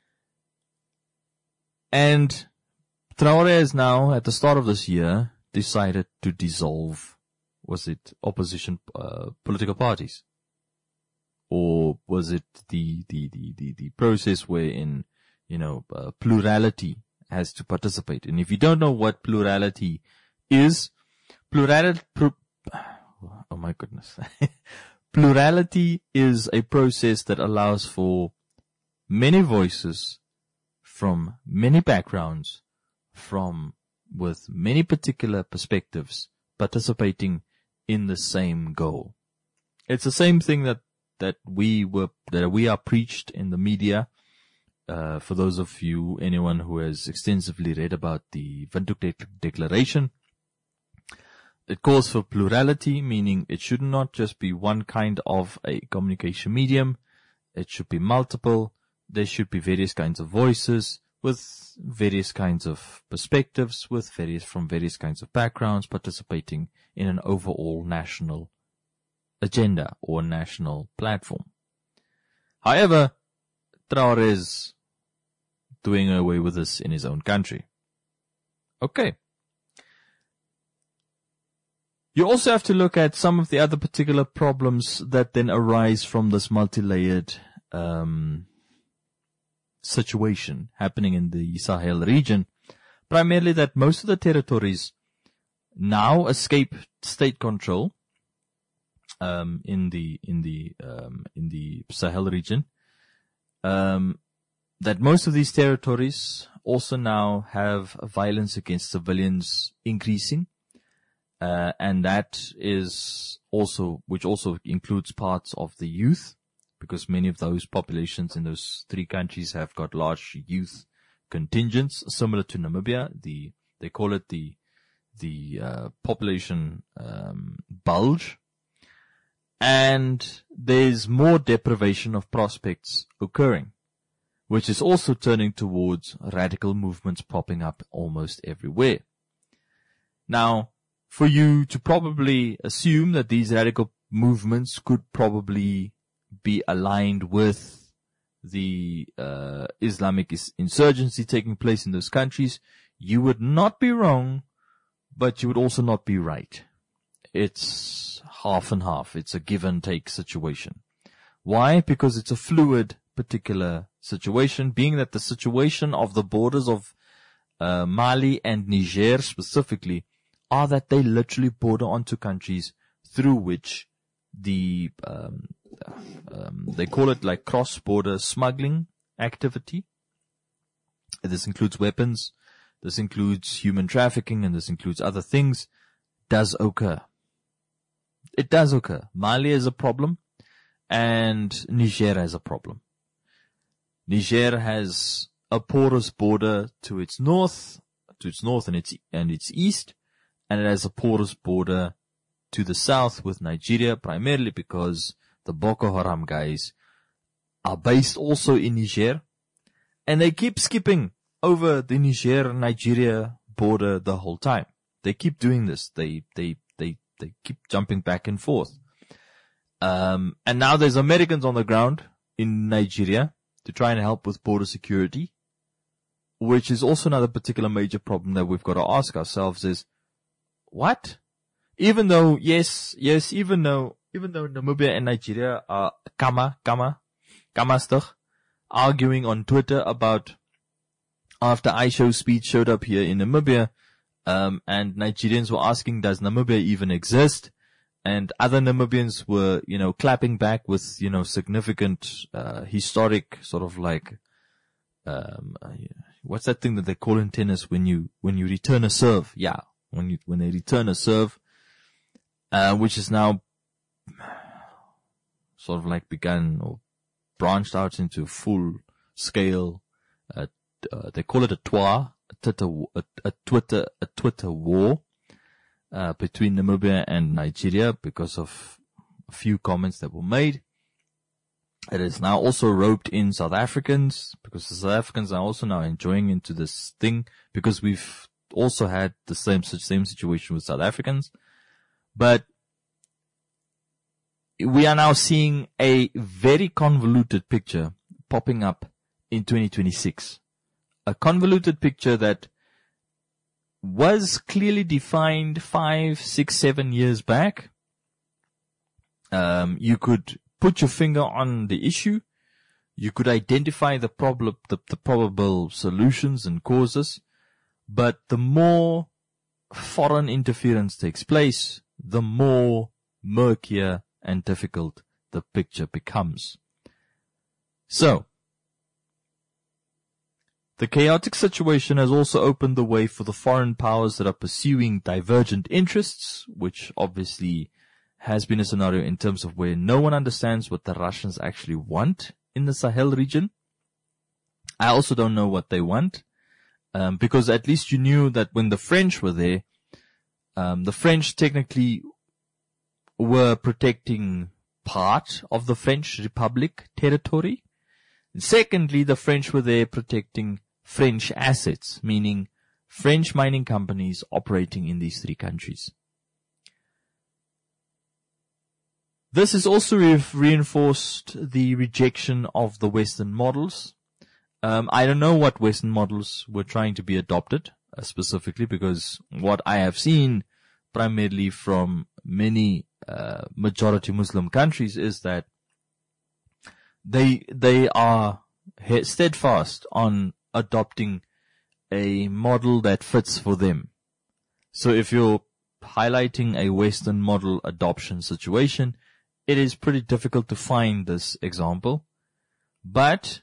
And Traoré has now, at the start of this year, decided to dissolve, was it opposition uh, political parties? Or was it the, the, the, the, the process wherein, you know, uh, plurality has to participate? And if you don't know what plurality is, plurality, pl- oh my goodness. Plurality is a process that allows for many voices from many backgrounds, from with many particular perspectives participating in the same goal. It's the same thing that that we were, that we are preached in the media. Uh, for those of you, anyone who has extensively read about the Windhoek De- Declaration, it calls for plurality, meaning it should not just be one kind of a communication medium. It should be multiple. There should be various kinds of voices with various kinds of perspectives, with various, from various kinds of backgrounds participating in an overall national agenda or national platform. However, Traoré is doing away with this in his own country. Okay. You also have to look at some of the other particular problems that then arise from this multi-layered um, situation happening in the Sahel region. Primarily that most of the territories now escape state control Um, in the, in the, um, in the Sahel region, um, that most of these territories also now have violence against civilians increasing, uh, and that is also, which also includes parts of the youth, because many of those populations in those three countries have got large youth contingents, similar to Namibia. The, they call it the, the, uh, population, um, bulge. And there's more deprivation of prospects occurring, which is also turning towards radical movements popping up almost everywhere. Now, for you to probably assume that these radical movements could probably be aligned with the uh, Islamic insurgency taking place in those countries, you would not be wrong, but you would also not be right. It's half and half. It's a give and take situation. Why? Because it's a fluid particular situation, being that the situation of the borders of uh, Mali and Niger specifically are that they literally border onto countries through which the, um, um, they call it like cross-border smuggling activity. This includes weapons, this includes human trafficking, and this includes other things, does occur. It does occur. Mali is a problem, and Niger has a problem. Niger has a porous border to its north, to its north and its, and its east, and it has a porous border to the south with Nigeria, primarily because the Boko Haram guys are based also in Niger, and they keep skipping over the Niger-Nigeria border the whole time. They keep doing this. They, they, they, they keep jumping back and forth. Um, and now there's Americans on the ground in Nigeria to try and help with border security, which is also another particular major problem that we've got to ask ourselves is, what? Even though, yes, yes, even though, even though Namibia and Nigeria are kama, kama, kamastig, arguing on Twitter about after Aisho's speech showed up here in Namibia, um, and Nigerians were asking, does Namibia even exist? And other Namibians were, you know, clapping back with, you know, significant, uh, historic sort of like, um, uh, what's that thing that they call in tennis when you, when you return a serve? Yeah. When you, when they return a serve, uh, which is now sort of like begun or branched out into full scale, uh, uh they call it a twa, a Twitter, a, a Twitter, a Twitter war. Uh, between Namibia and Nigeria because of a few comments that were made. It is now also roped in South Africans because the South Africans are also now enjoying into this thing because we've also had the same, same situation with South Africans. But we are now seeing a very convoluted picture popping up in twenty twenty-six. A convoluted picture that was clearly defined five, six, seven years back. Um, you could put your finger on the issue. You could identify the problem, the, the probable solutions and causes. But the more foreign interference takes place, the more murkier and difficult the picture becomes. So, the chaotic situation has also opened the way for the foreign powers that are pursuing divergent interests, which obviously has been a scenario in terms of where no one understands what the Russians actually want in the Sahel region. I also don't know what they want, um, because at least you knew that when the French were there, um, the French technically were protecting part of the French Republic territory. Secondly, the French were there protecting French assets, meaning French mining companies operating in these three countries. This has also re- reinforced the rejection of the Western models. Um, I don't know what Western models were trying to be adopted, uh, specifically because what I have seen primarily from many uh, majority Muslim countries is that They, they are steadfast on adopting a model that fits for them. So if you're highlighting a Western model adoption situation, it is pretty difficult to find this example. But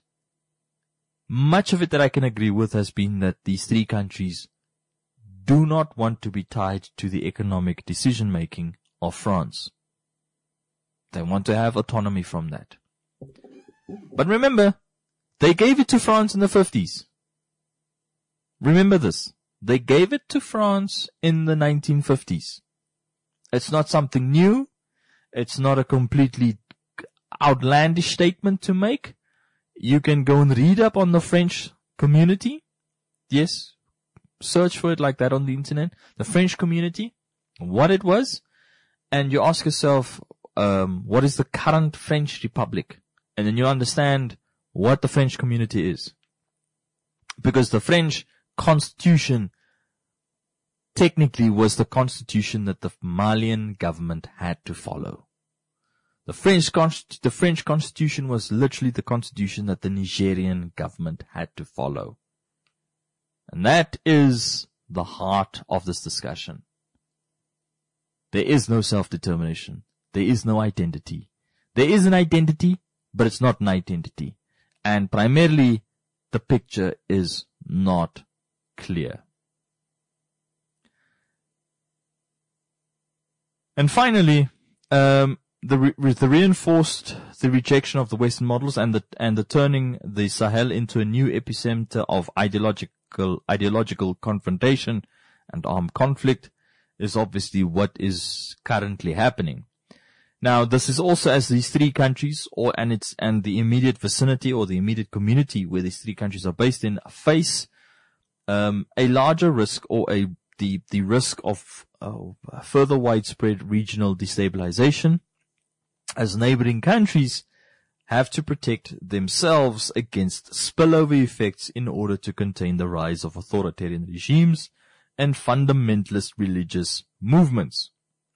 much of it that I can agree with has been that these three countries do not want to be tied to the economic decision making of France. They want to have autonomy from that. But remember, they gave it to France in the fifties. Remember this. They gave it to France in the nineteen fifties. It's not something new. It's not a completely outlandish statement to make. You can go and read up on the French community. Yes, search for it like that on the internet. The French community, what it was. And you ask yourself, um, what is the current French Republic? And then you understand what the French community is. Because the French constitution technically was the constitution that the Malian government had to follow. The French, const- the French constitution was literally the constitution that the Nigerian government had to follow. And that is the heart of this discussion. There is no self-determination. There is no identity. There is an identity, but it's not an identity. And primarily, the picture is not clear. And finally, um, the re- the reinforced the rejection of the Western models and the and the turning the Sahel into a new epicenter of ideological ideological confrontation and armed conflict is obviously what is currently happening. Now, this is also as these three countries, or and it's and the immediate vicinity or the immediate community where these three countries are based in, face um, a larger risk or a the the risk of uh, further widespread regional destabilization, as neighboring countries have to protect themselves against spillover effects in order to contain the rise of authoritarian regimes and fundamentalist religious movements.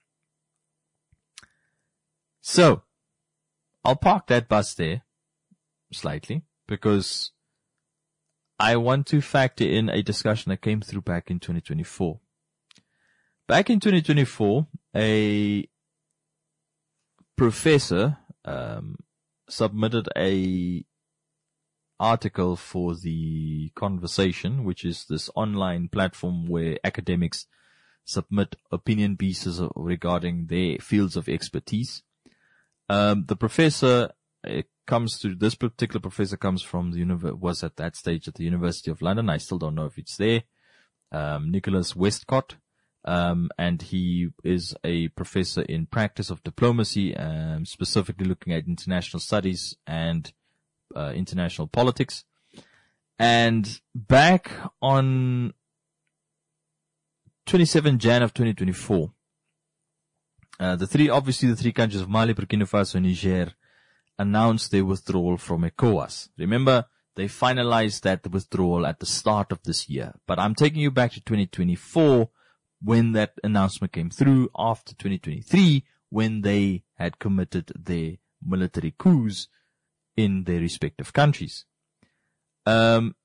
So, I'll park that bus there slightly because I want to factor in a discussion that came through back in twenty twenty-four. Back in twenty twenty-four, a professor um, submitted a article for The Conversation, which is this online platform where academics submit opinion pieces regarding their fields of expertise. Um, the professor it comes to this particular professor comes from the univer- was at that stage at the University of London. I still don't know if it's there. Um, Nicholas Westcott, um, and he is a professor in practice of diplomacy, um, specifically looking at international studies and uh, international politics. And back on twenty-seventh of January of twenty twenty-four. Uh, the three, obviously the three countries of Mali, Burkina Faso, and Niger announced their withdrawal from ECOWAS. Remember, they finalized that withdrawal at the start of this year. But I'm taking you back to twenty twenty-four when that announcement came through, after twenty twenty-three when they had committed their military coups in their respective countries. Um,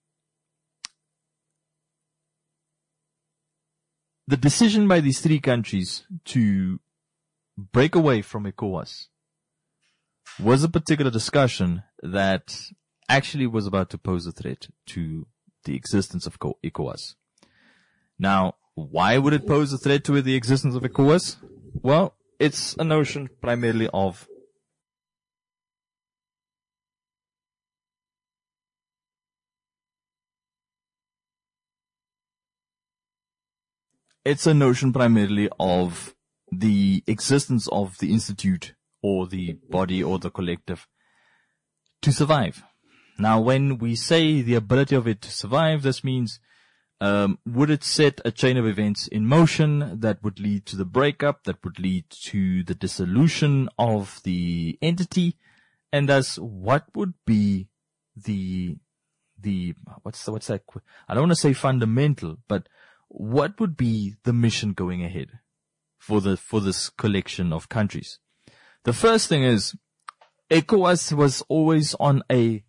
the decision by these three countries to break away from ECOWAS was a particular discussion that actually was about to pose a threat to the existence of ECOWAS. Now, why would it pose a threat to the existence of ECOWAS? Well, it's a notion primarily of it's a notion primarily of the existence of the institute or the body or the collective to survive. Now, when we say the ability of it to survive, this means um, would it set a chain of events in motion that would lead to the breakup, that would lead to the dissolution of the entity, and thus what would be the the what's the, what's that? I don't want to say fundamental, but what would be the mission going ahead for the, for this collection of countries? The first thing is, ECOWAS was always on a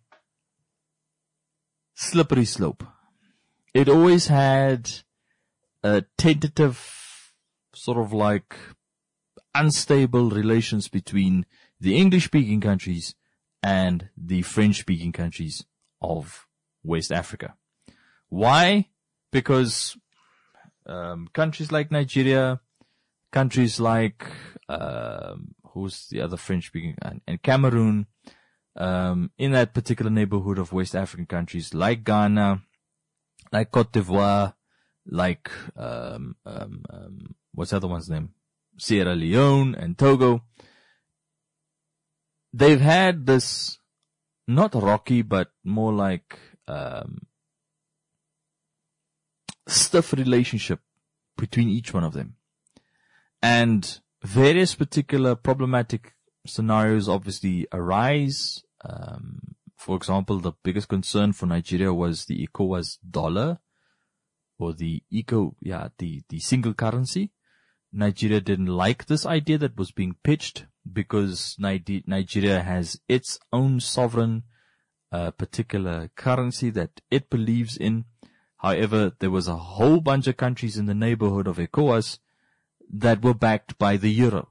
slippery slope. It always had a tentative, sort of like unstable relations between the English-speaking countries and the French-speaking countries of West Africa. Why? Because um, countries like Nigeria, countries like, um, who's the other French-speaking, and, and Cameroon, um, in that particular neighborhood of West African countries, like Ghana, like Cote d'Ivoire, like, um, um, um, what's the other one's name? Sierra Leone and Togo. They've had this, not rocky, but more like, um, stiff relationship between each one of them. And various particular problematic scenarios obviously arise. Um, for example, the biggest concern for Nigeria was the ECOWAS dollar, or the eco, yeah, the, the single currency. Nigeria didn't like this idea that was being pitched because Nigeria has its own sovereign, uh, particular currency that it believes in. However, there was a whole bunch of countries in the neighborhood of ECOWAS that were backed by the euro.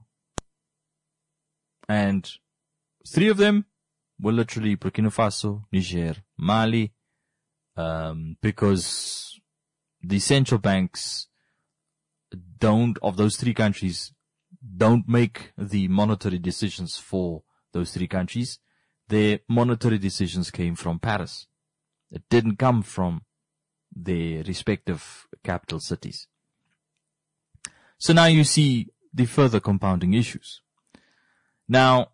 And three of them were literally Burkina Faso, Niger, Mali, um, because the central banks don't, of those three countries, don't make the monetary decisions for those three countries. Their monetary decisions came from Paris. It didn't come from their respective capital cities. So now you see the further compounding issues. Now,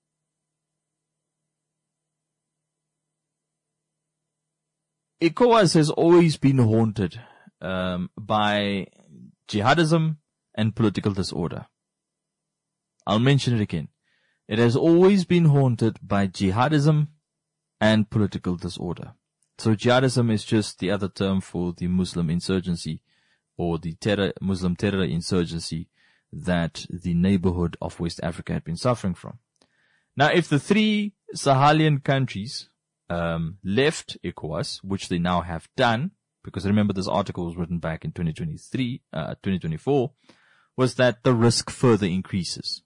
ECOWAS has always been haunted um, by jihadism and political disorder. I'll mention it again. It has always been haunted by jihadism and political disorder. So jihadism is just the other term for the Muslim insurgency or the terror, Muslim terror insurgency that the neighborhood of West Africa had been suffering from. Now, if the three Sahelian countries um, left ECOWAS, which they now have done, because remember this article was written back in twenty twenty-three, uh, twenty twenty-four, was that the risk further increases.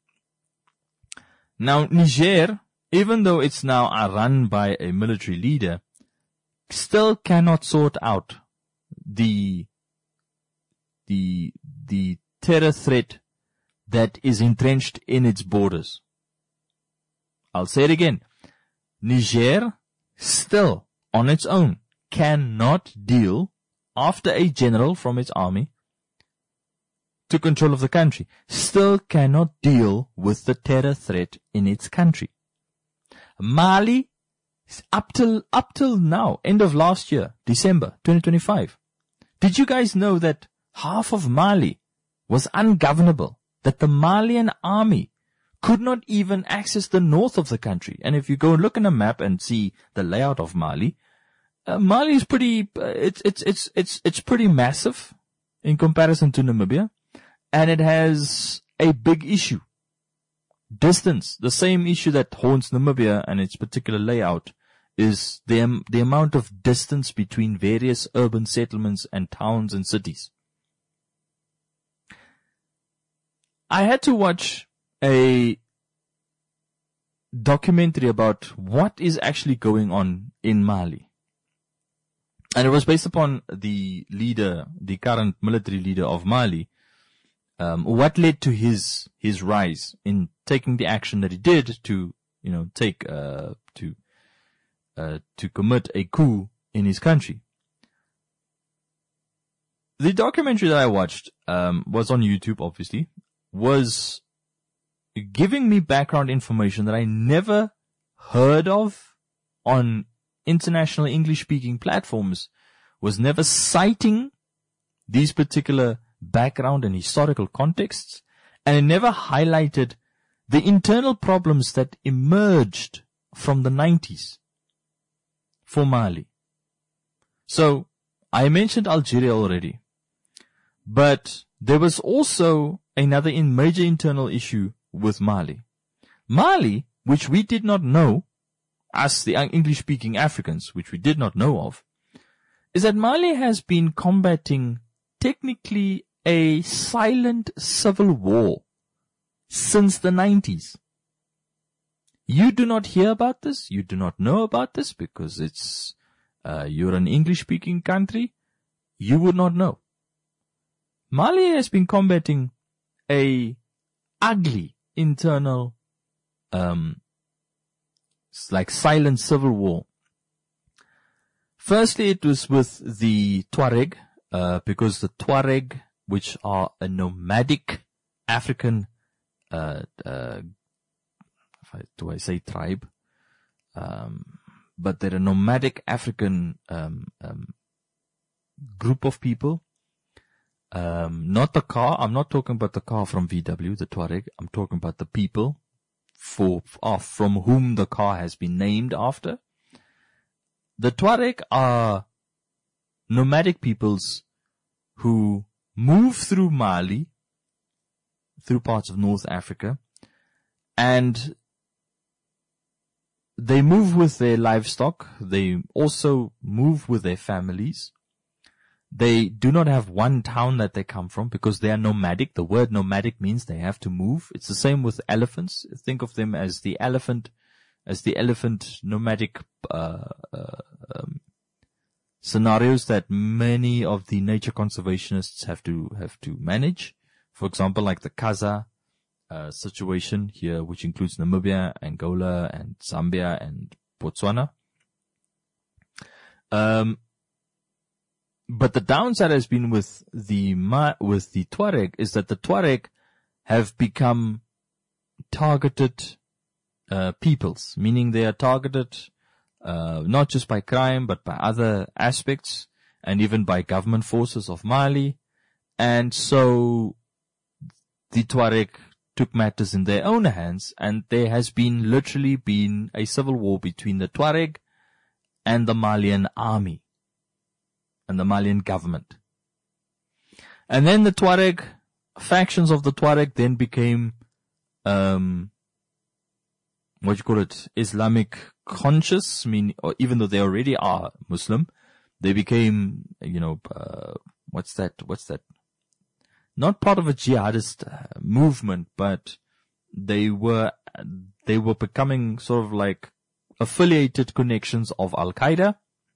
Now, Niger, even though it's now run by a military leader, still cannot sort out the, the, the terror threat that is entrenched in its borders. I'll say it again. Niger still on its own cannot deal, after a general from its army took control of the country, still cannot deal with the terror threat in its country. Mali, up till, up till now, end of last year, December twenty twenty-five, did you guys know that half of Mali was ungovernable, that the Malian army could not even access the north of the country? And if you go look in a map and see the layout of Mali, uh, Mali is pretty, uh, it's, it's, it's, it's, it's pretty massive in comparison to Namibia. And it has a big issue. Distance. The same issue that haunts Namibia and its particular layout is the, um, the amount of distance between various urban settlements and towns and cities. I had to watch a documentary about what is actually going on in Mali. And it was based upon the leader, the current military leader of Mali, um, what led to his, his rise in taking the action that he did to, you know, take, uh, to, uh, to commit a coup in his country. The documentary that I watched, um, was on YouTube, obviously, was giving me background information that I never heard of on international English-speaking platforms, was never citing these particular background and historical contexts, and it never highlighted the internal problems that emerged from the nineties for Mali. So, I mentioned Algeria already, but there was also another in major internal issue with Mali. Mali, which we did not know, us the English-speaking Africans, which we did not know of, is that Mali has been combating technically a silent civil war since the nineties. You do not hear about this, you do not know about this because it's, uh, you're an English-speaking country, you would not know. Mali has been combating a ugly internal, um, like silent civil war. Firstly, it was with the Tuareg, uh, because the Tuareg, which are a nomadic African, uh, uh, if I, do I say tribe? Um, but they're a nomadic African, um, um, group of people. Um, not the car. I'm not talking about the car from V W, the Tuareg. I'm talking about the people for, uh, from whom the car has been named after. The Tuareg are nomadic peoples who move through Mali, through parts of North Africa, and they move with their livestock. They also move with their families. They do not have one town that they come from because they are nomadic. The word nomadic means they have to move. It's the same with elephants. Think of them as the elephant, as the elephant nomadic, uh, uh um, scenarios that many of the nature conservationists have to, have to manage. For example, like the Kaza, uh, situation here, which includes Namibia, Angola, and Zambia, and Botswana. Um, but the downside has been with the Ma- with the Tuareg is that the Tuareg have become targeted uh, peoples, meaning they are targeted uh, not just by crime, but by other aspects, and even by government forces of Mali. And so the Tuareg took matters in their own hands, and there has been literally been a civil war between the Tuareg and the Malian army and the Malian government. And then the Tuareg, factions of the Tuareg then became, um, what you call it, Islamic conscious, mean, or even though they already are Muslim, they became, you know, uh, what's that, what's that? Not part of a jihadist uh, movement, but they were, they were becoming sort of like affiliated connections of Al-Qaeda.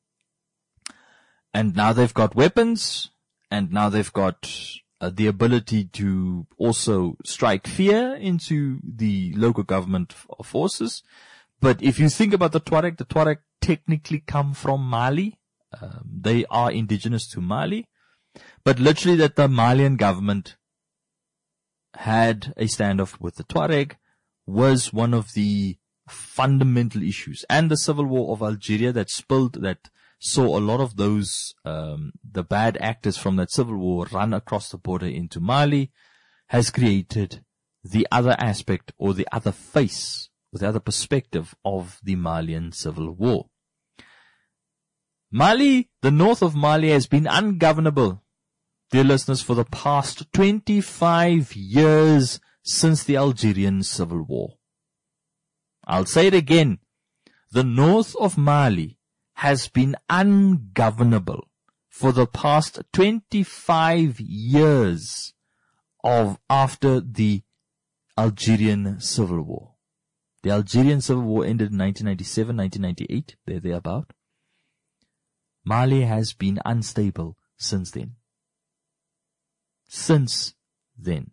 And now they've got weapons, and now they've got uh, the ability to also strike fear into the local government f- forces. But if you think about the Tuareg, the Tuareg technically come from Mali. Um, they are indigenous to Mali. But literally that the Malian government had a standoff with the Tuareg was one of the fundamental issues. And the civil war of Algeria that spilled, that saw a lot of those, um, the bad actors from that civil war run across the border into Mali, has created the other aspect or the other face, or the other perspective of the Malian civil war. Mali, the north of Mali, has been ungovernable, dear listeners, for the past twenty-five years since the Algerian Civil War. I'll say it again. The north of Mali has been ungovernable for the past twenty-five years of after the Algerian Civil War. The Algerian Civil War ended in nineteen ninety-seven, nineteen ninety-eight, there thereabout. Mali has been unstable since then. Since then.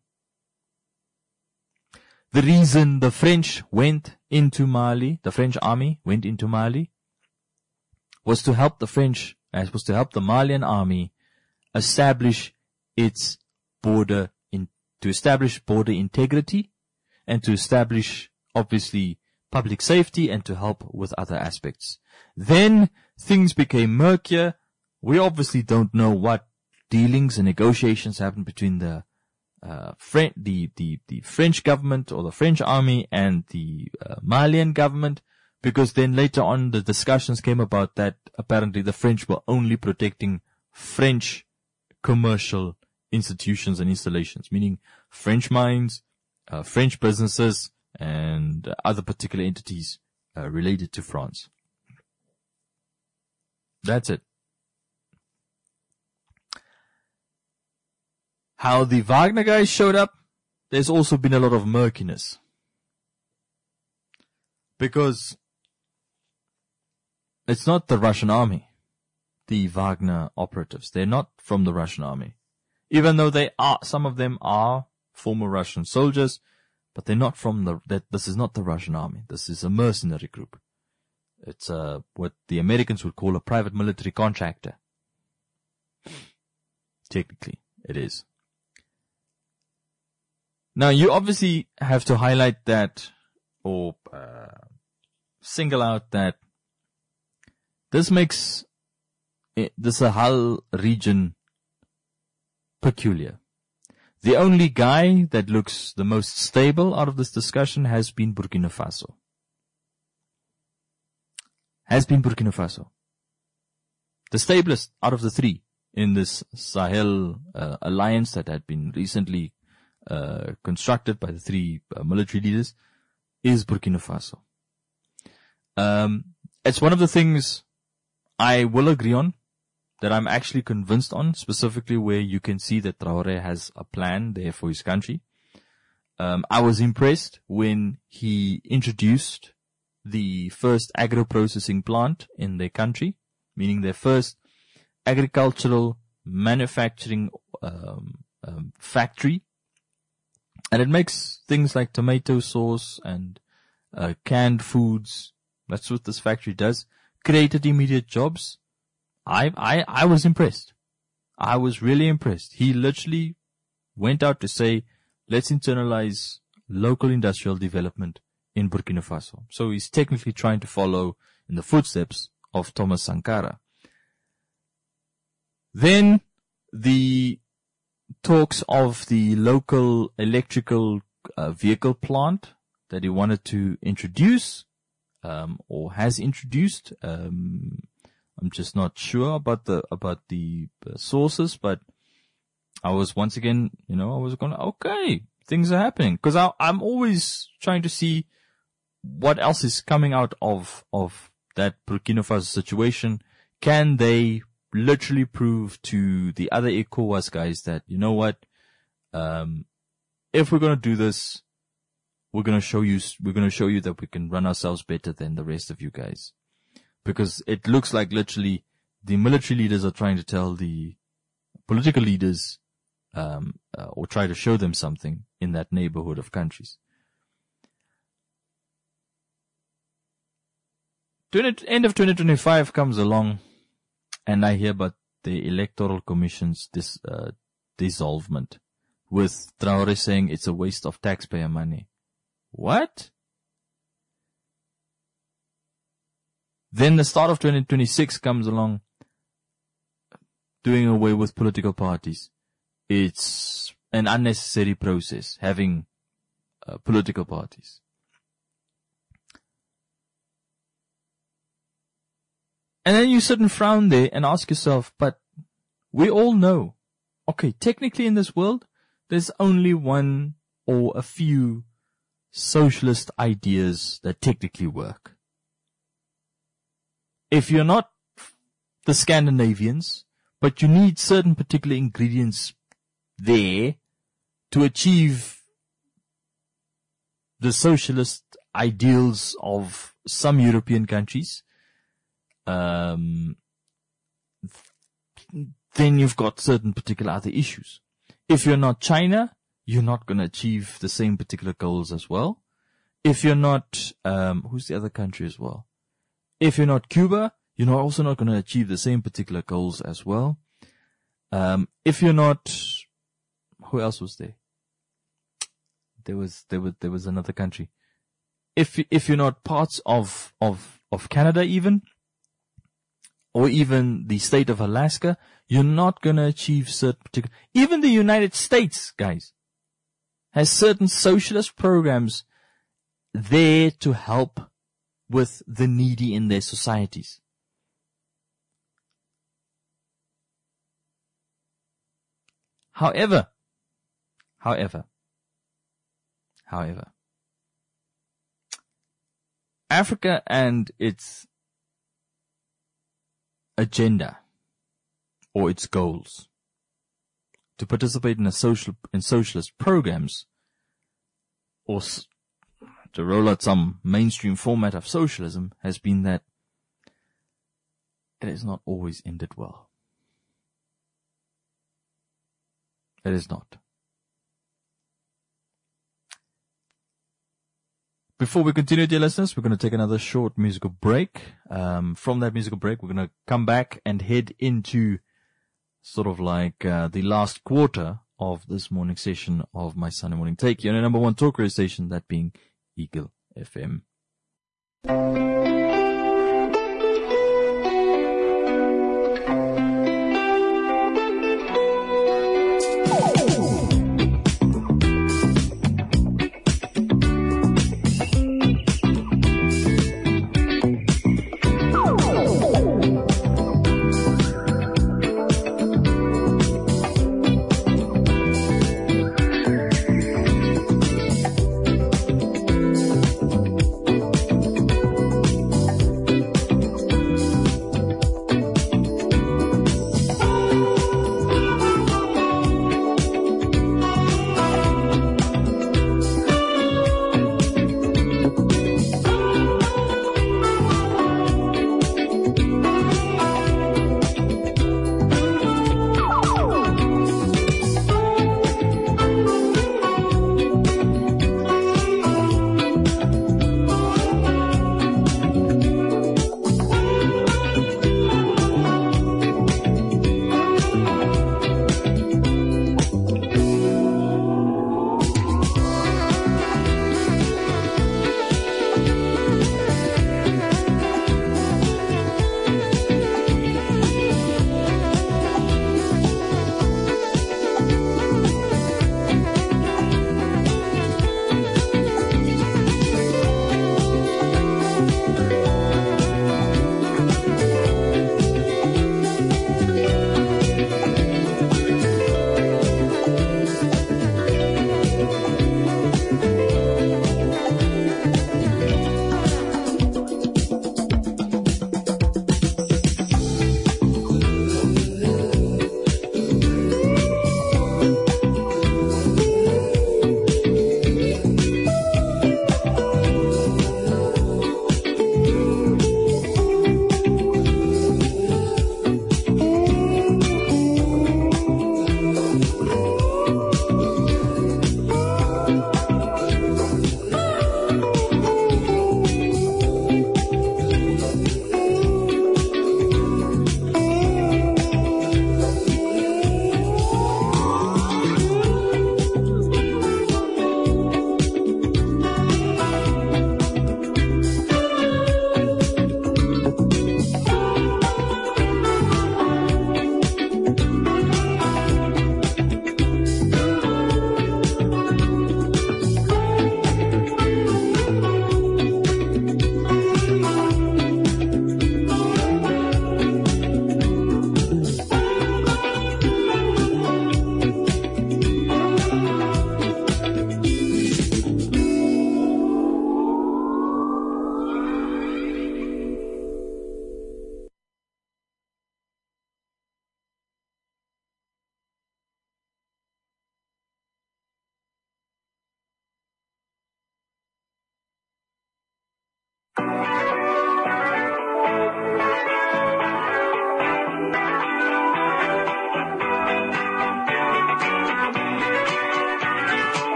The reason the French went into Mali, the French army went into Mali, was to help the French, as was to help the Malian army establish its border, in, to establish border integrity, and to establish, obviously, public safety, and to help with other aspects. Then things became murkier. We obviously don't know what dealings and negotiations happened between the uh, French, the, the, the French government or the French army and the uh, Malian government, because then later on the discussions came about that apparently the French were only protecting French commercial institutions and installations, meaning French mines, uh, French businesses, and other particular entities uh, related to France. That's it. How the Wagner guys showed up, there's also been a lot of murkiness. Because it's not the Russian army, the Wagner operatives. They're not from the Russian army. Even though they are, some of them are former Russian soldiers, but they're not from the, that, this is not the Russian army. This is a mercenary group. It's uh, what the Americans would call a private military contractor. Technically, it is. Now, you obviously have to highlight that, or uh, single out that this makes it, the Sahel region peculiar. The only guy that looks the most stable out of this discussion has been Burkina Faso. Has been Burkina Faso. The stablest out of the three in this Sahel uh, alliance that had been recently uh, constructed by the three uh, military leaders is Burkina Faso. Um, it's one of the things I will agree on, that I'm actually convinced on, specifically where you can see that Traoré has a plan there for his country. Um, I was impressed when he introduced the first agro-processing plant in their country, meaning their first agricultural manufacturing um, um, factory And it makes things like tomato sauce and uh, canned foods. That's what this factory does. Created immediate jobs. I, I, I was impressed. I was really impressed. He literally went out to say, let's internalize local industrial development in Burkina Faso. So he's technically trying to follow in the footsteps of Thomas Sankara. Then the talks of the local electrical uh, vehicle plant that he wanted to introduce, um, or has introduced. Um, I'm just not sure about the, about the uh, sources, but I was once again, you know, I was going, okay, things are happening. Cause I, I'm always trying to see what else is coming out of, of that Burkina Faso situation. Can they literally prove to the other ECOWAS guys that, you know what, um, if we're going to do this, we're going to show you, we're going to show you that we can run ourselves better than the rest of you guys. Because it looks like literally the military leaders are trying to tell the political leaders, um, uh, or try to show them something in that neighborhood of countries. End of twenty twenty-five comes along, and I hear about the Electoral Commission's dis, uh, dissolvement, with Traoré saying it's a waste of taxpayer money. What? Then the start of twenty twenty-six comes along, doing away with political parties. It's an unnecessary process, having uh, political parties. And then you sit and frown there and ask yourself, but we all know, okay, technically in this world, there's only one or a few socialist ideas that technically work. If you're not the Scandinavians, but you need certain particular ingredients there to achieve the socialist ideals of some European countries, um, then you've got certain particular other issues. If you're not China, you're not going to achieve the same particular goals as well. If you're not, um, who's the other country as well? If you're not Cuba, you're not also not going to achieve the same particular goals as well. Um, if you're not, who else was there? There was, there was, there was another country. If, if you're not parts of, of, of Canada even, or even the state of Alaska, you're not going to achieve certain particular, even the United States, guys, has certain socialist programs there to help with the needy in their societies. However, however, however, Africa and its agenda or its goals to participate in a social, in socialist programs or s- to roll out some mainstream format of socialism has been that it has not always ended well. It is not. Before we continue, dear listeners, we're going to take another short musical break. Um, from that musical break, we're going to come back and head into sort of like uh, the last quarter of this morning session of my Sunday Morning Take. You're on the number one talk radio station, that being Eagle F M.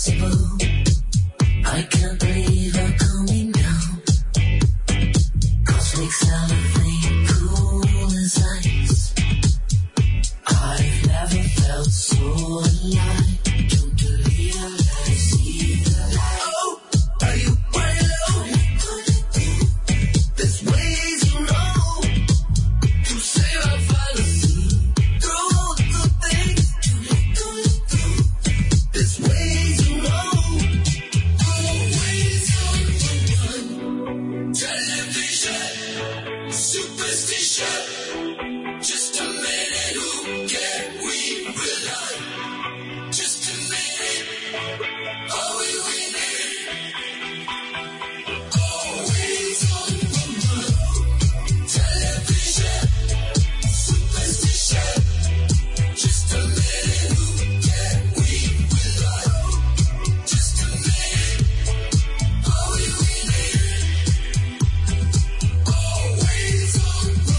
impossible. I can't believe I'm coming down. Cosmic cellophane, cool as ice. I've never felt so alive. Don't realize, see the light. Oh, are you way low? There's ways you know to save our fantasy. Through all the good things, there's ways you know. Always on television, superstition. Just a minute, who can we rely? Just a minute, are we winning? Always on television, superstition. Just a minute, who can we rely? Just a minute, are we winning? Always on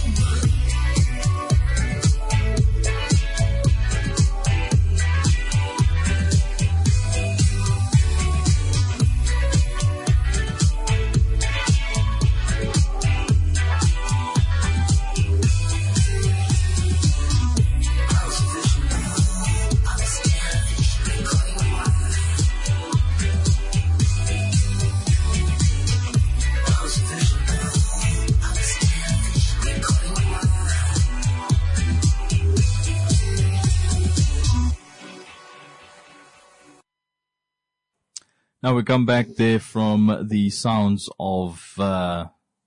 Now we come back there from the sounds of uh,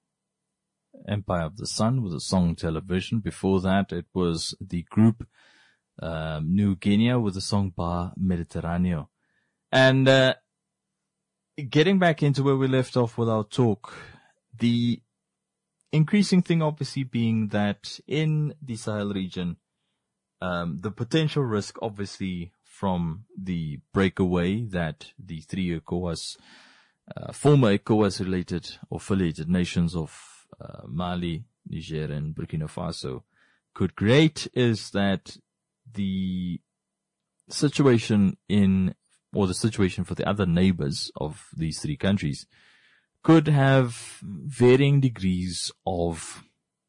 Empire of the Sun with the song Television. Before that, it was the group um, New Guinea with the song Bar Mediterraneo. And uh, getting back into where we left off with our talk, the increasing thing obviously being that in the Sahel region, um, the potential risk obviously from the breakaway that the three ECOWAS, uh, former ECOWAS-related or affiliated nations of uh, Mali, Niger, and Burkina Faso could create is that the situation in, or the situation for the other neighbors of these three countries could have varying degrees of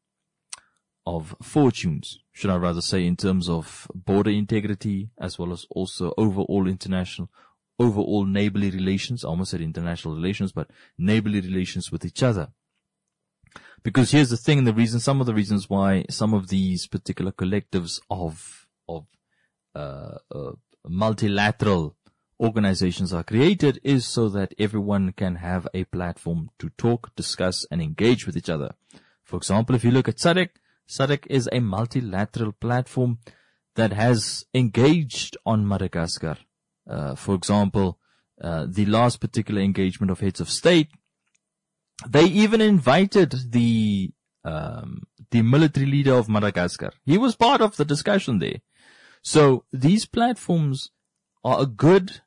of fortunes, should I rather say, in terms of border integrity, as well as also overall international, overall neighborly relations. I almost said international relations, but neighborly relations with each other. Because here's the thing, the reason, some of the reasons why some of these particular collectives of, of, uh, uh multilateral organizations are created is so that everyone can have a platform to talk, discuss, and engage with each other. For example, if you look at S A D C, S A D C is a multilateral platform that has engaged on Madagascar. Uh, for example, uh, the last particular engagement of heads of state, they even invited the um, the military leader of Madagascar. He was part of the discussion there. So these platforms are a good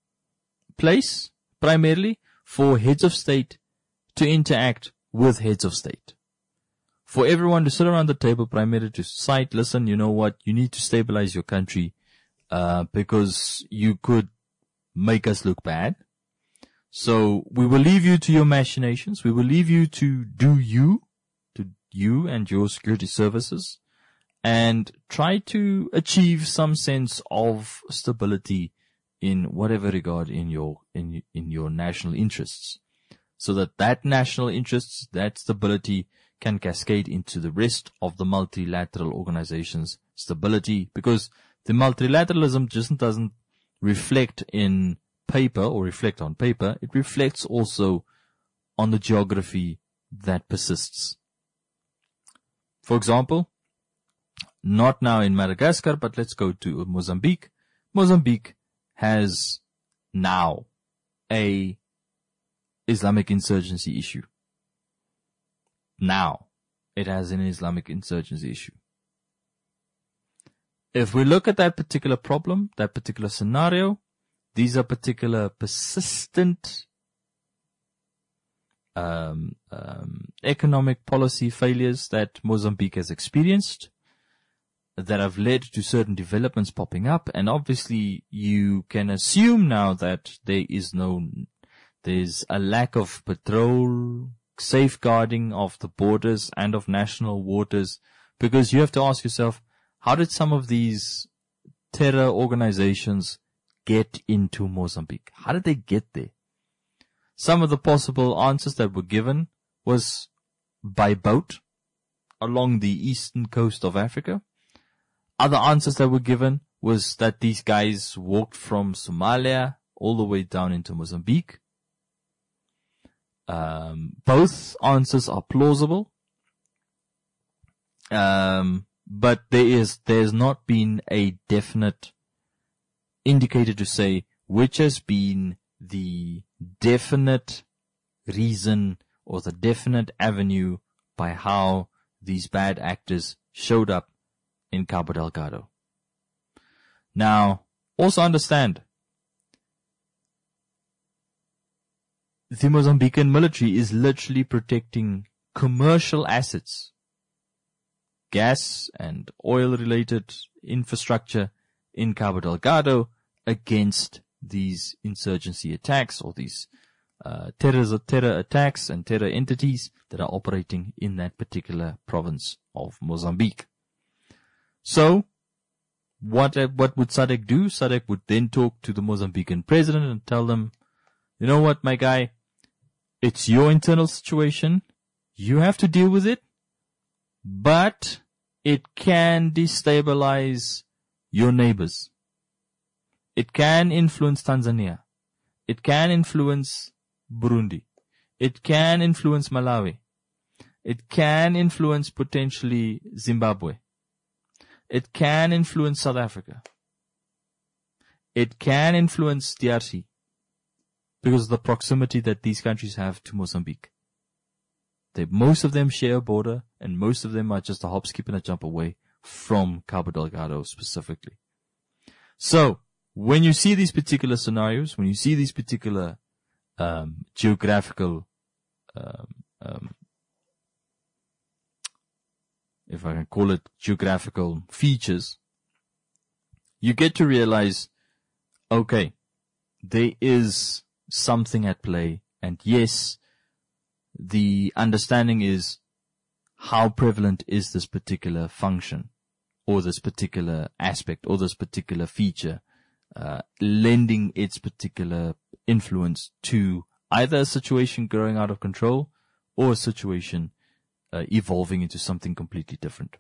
place, primarily, for heads of state to interact with heads of state. For everyone to sit around the table, primarily to cite, listen, you know what, you need to stabilize your country, uh, because you could make us look bad. So we will leave you to your machinations. We will leave you to do you, to you and your security services, and try to achieve some sense of stability in whatever regard in your, in, in your national interests. So that that national interests, that stability can cascade into the rest of the multilateral organization's stability, because the multilateralism just doesn't reflect in paper or reflect on paper. It reflects also on the geography that persists. For example, not now in Madagascar, but let's go to Mozambique. Mozambique has now a Islamic insurgency issue. Now, it has an Islamic insurgency issue. If we look at that particular problem, that particular scenario, these are particular persistent um, um, economic policy failures that Mozambique has experienced. that have led to certain developments popping up. And obviously you can assume now that there is no, there's a lack of patrol, safeguarding of the borders and of national waters, because you have to ask yourself, how did some of these terror organizations get into Mozambique? How did they get there? Some of the possible answers that were given was by boat along the eastern coast of Africa. Other answers that were given was that these guys walked from Somalia all the way down into Mozambique. Um, both answers are plausible. Um, but there is, there's not been a definite indicator to say which has been the definite reason or the definite avenue by how these bad actors showed up in Cabo Delgado. Now, also understand, the Mozambican military is literally protecting commercial assets, gas and oil-related infrastructure in Cabo Delgado against these insurgency attacks or these uh, terror, terror attacks and terror entities that are operating in that particular province of Mozambique. So, what what would S A D C do? S A D C would then talk to the Mozambican president and tell them, you know what, my guy, it's your internal situation. You have to deal with it, but it can destabilize your neighbors. It can influence Tanzania. It can influence Burundi. It can influence Malawi. It can influence potentially Zimbabwe. It can influence South Africa. It can influence D R C because of the proximity that these countries have to Mozambique. They, most of them share a border, and most of them are just a hop, skip, and a jump away from Cabo Delgado specifically. So, when you see these particular scenarios, when you see these particular um, geographical um, um, if I can call it geographical features, you get to realize, okay, there is something at play. And yes, the understanding is how prevalent is this particular function or this particular aspect or this particular feature, uh, lending its particular influence to either a situation growing out of control or a situation Uh, evolving into something completely different.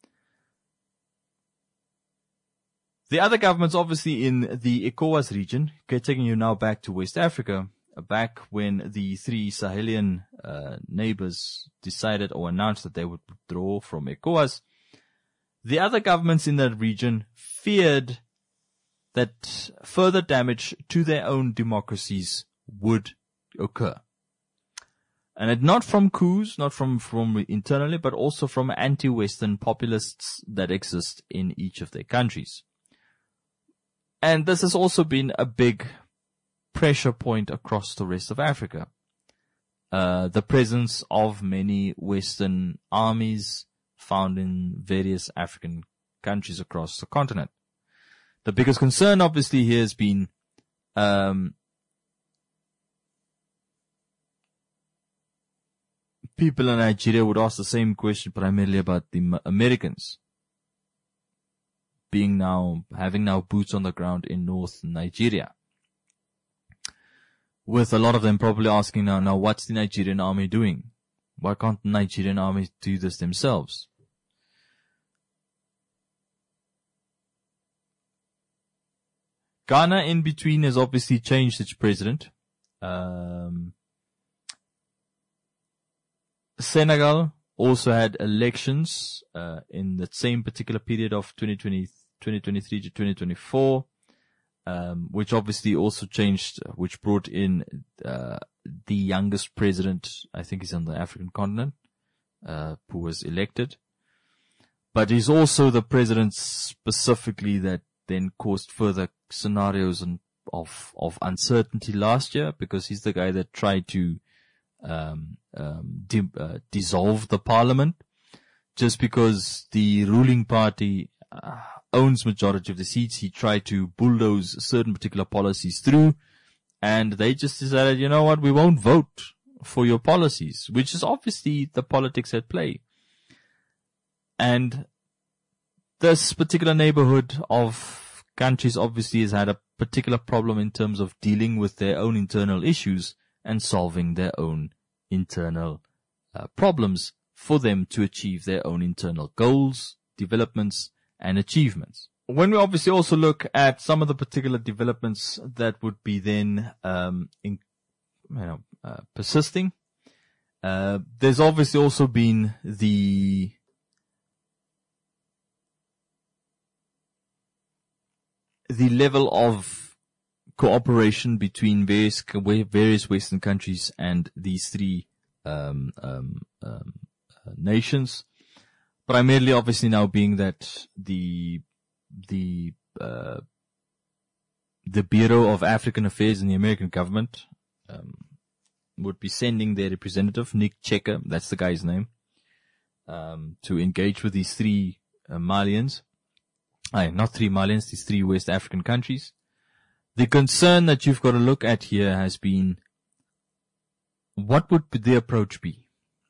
The other governments, obviously, in the ECOWAS region, okay, taking you now back to West Africa, back when the three Sahelian uh, neighbors decided or announced that they would withdraw from ECOWAS, the other governments in that region feared that further damage to their own democracies would occur. And it not from coups, not from, from internally, but also from anti-Western populists that exist in each of their countries. And this has also been a big pressure point across the rest of Africa. Uh, the presence of many Western armies found in various African countries across the continent. The biggest concern obviously here has been, um, people in Nigeria would ask the same question primarily about the Americans being now, having now boots on the ground in North Nigeria. With a lot of them probably asking now, now what's the Nigerian army doing? Why can't the Nigerian army do this themselves? Ghana in between has obviously changed its president. Um, Senegal also had elections uh, in the same particular period of twenty twenty, twenty twenty-three to twenty twenty-four, um, which obviously also changed, which brought in uh, the youngest president, I think he's on the African continent, uh, who was elected. But he's also the president specifically that then caused further scenarios of of uncertainty last year, because he's the guy that tried to Um, um, di- uh, dissolve the parliament just because the ruling party uh, owns majority of the seats. He tried to bulldoze certain particular policies through, and they just decided, you know what, we won't vote for your policies, which is obviously the politics at play. And this particular neighborhood of countries obviously has had a particular problem in terms of dealing with their own internal issues and solving their own internal uh, problems for them to achieve their own internal goals, developments, and achievements. When we obviously also look at some of the particular developments that would be then um, in, you know, uh, persisting, uh, there's obviously also been the the level of cooperation between various various Western countries and these three um, um, um, uh, nations. Primarily, obviously, now being that the the uh, the Bureau of African Affairs in the American government um, would be sending their representative, Nick Checker, that's the guy's name, um, to engage with these three uh, Malians. Uh, not three Malians, these three West African countries. The concern that you've got to look at here has been, what would the approach be?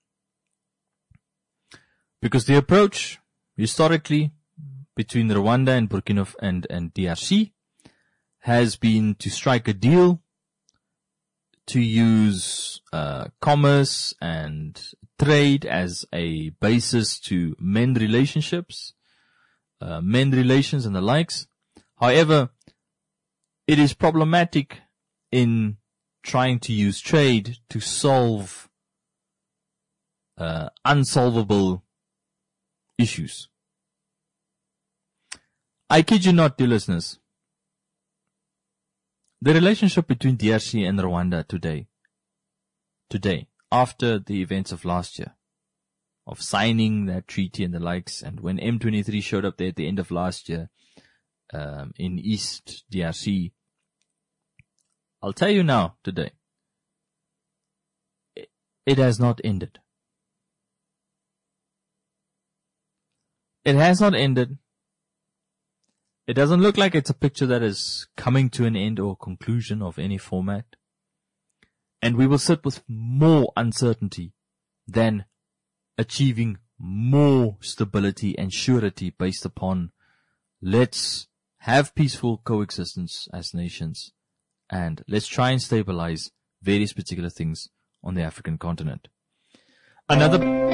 Because the approach, historically, between Rwanda and Burkina and, and D R C has been to strike a deal, to use uh, commerce and trade as a basis to mend relationships, uh, mend relations and the likes. However, it is problematic in trying to use trade to solve uh, unsolvable issues. I kid you not, dear listeners. The relationship between D R C and Rwanda today, today, after the events of last year, of signing that treaty and the likes, and when M twenty-three showed up there at the end of last year, um, in East D R C, I'll tell you now, today, it, it has not ended. It has not ended. It doesn't look like it's a picture that is coming to an end or conclusion of any format. And we will sit with more uncertainty than achieving more stability and surety based upon let's have peaceful coexistence as nations and let's try and stabilize various particular things on the African continent. Another...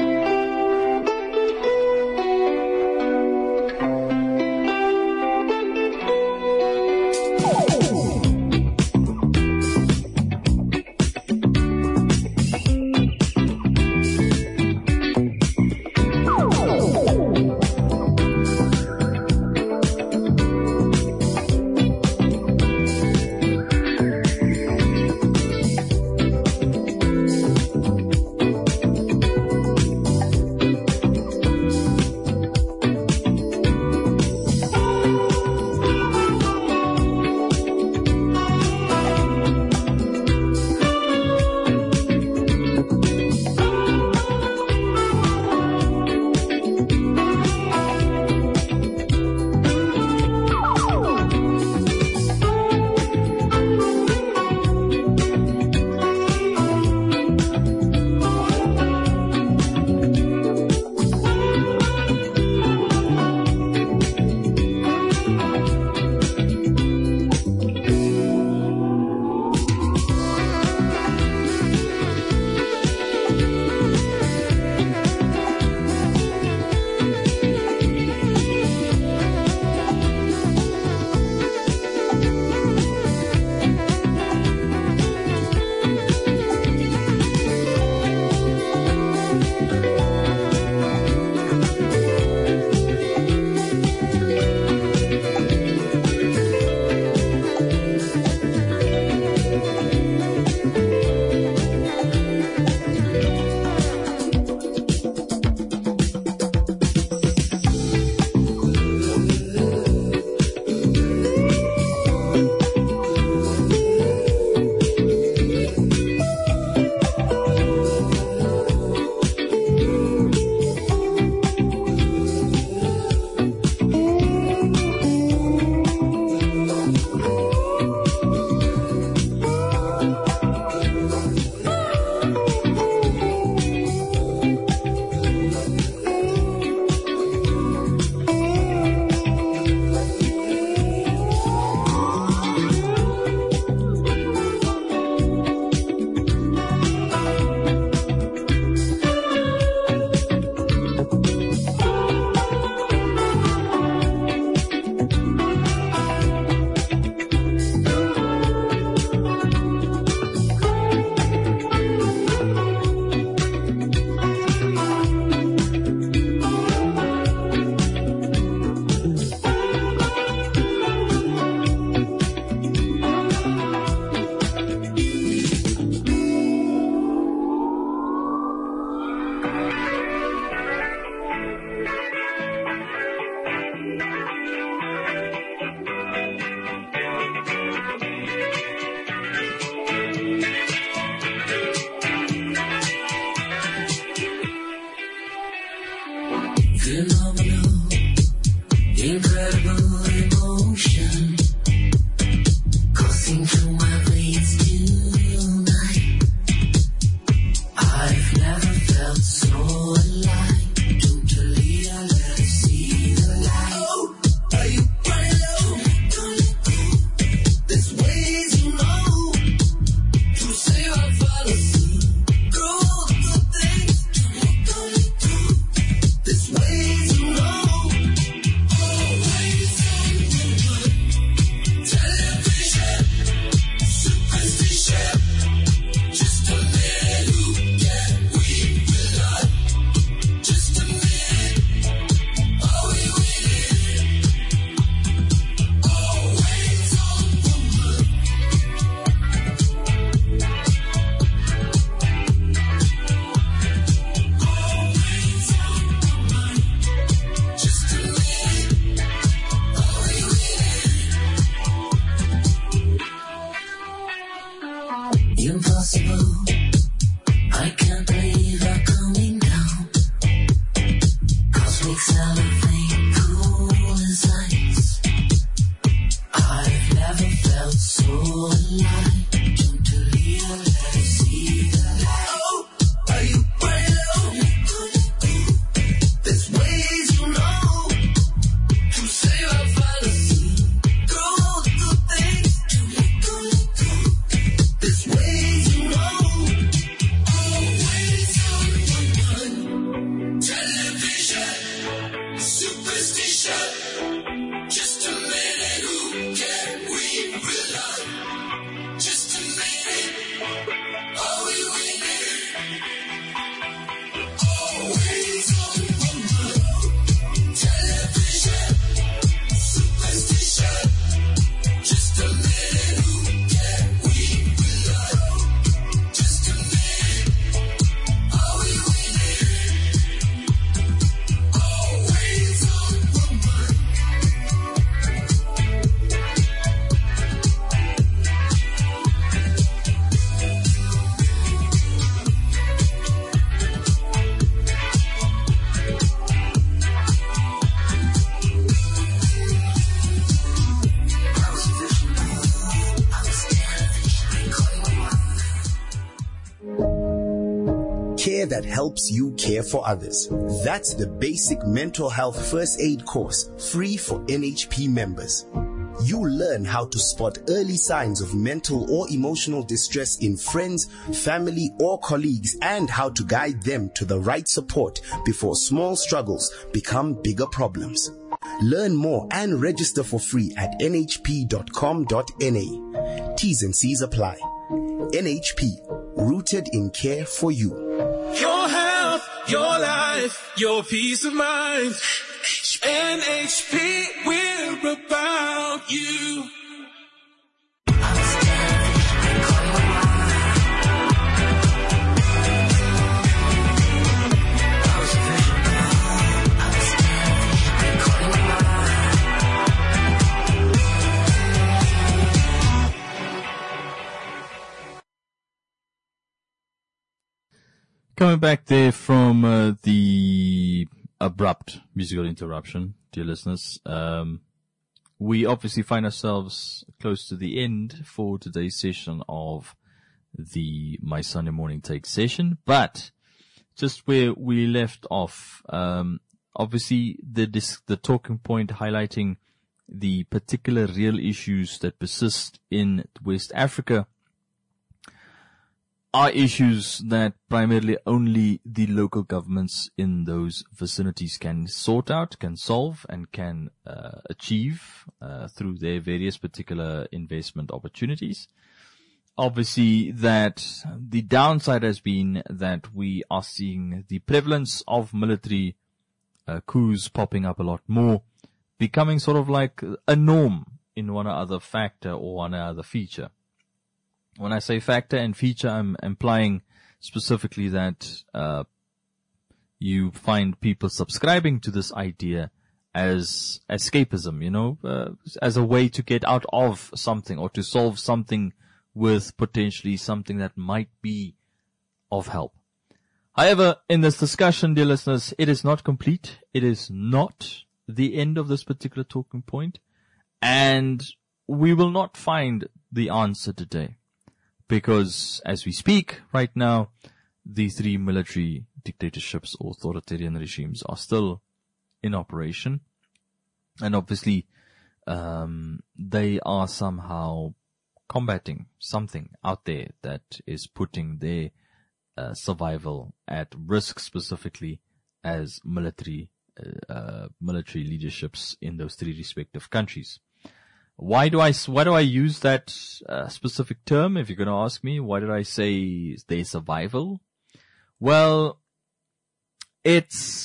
alive. Don't you realize, see the light? Oh, are you brave? There's ways you know to save our fantasy. Grow all the good things. There's ways you know. Always on television, superstition. Just a minute, who can we rely? Just a minute, are we winning? Always on television, superstition. Just a minute, who can we rely? Just a minute, are we winning? Always on woman. Care that helps you care for others. That's the basic mental health first aid course, free for N H P members. You learn how to spot early signs of mental or emotional distress in friends, family, or colleagues, and how to guide them to the right support before small struggles become bigger problems. Learn more and register for free at n h p dot com dot n a. T's and C's apply. N H P, rooted in care for you. Your health, your life, your peace of mind. N H P, we're about you. Coming back there from uh, the abrupt musical interruption, dear listeners, um, we obviously find ourselves close to the end for today's session of the My Sunday Morning Take session, but just where we left off, um, obviously the dis- the talking point highlighting the particular real issues that persist in West Africa are issues that primarily only the local governments in those vicinities can sort out, can solve, and can uh, achieve uh, through their various particular investment opportunities. Obviously, that the downside has been that we are seeing the prevalence of military uh, coups popping up a lot more, becoming sort of like a norm in one or other factor or one or other feature. When I say factor and feature, I'm implying specifically that uh you find people subscribing to this idea as escapism, you know, uh, as a way to get out of something or to solve something with potentially something that might be of help. However, in this discussion, dear listeners, it is not complete. It is not the end of this particular talking point, and we will not find the answer today. Because as we speak right now, the three military dictatorships or authoritarian regimes are still in operation. And obviously, um, they are somehow combating something out there that is putting their uh, survival at risk, specifically as military, uh, uh, military leaderships in those three respective countries. Why do I, why do I use that uh, specific term? If you're going to ask me, why did I say their survival? Well, it's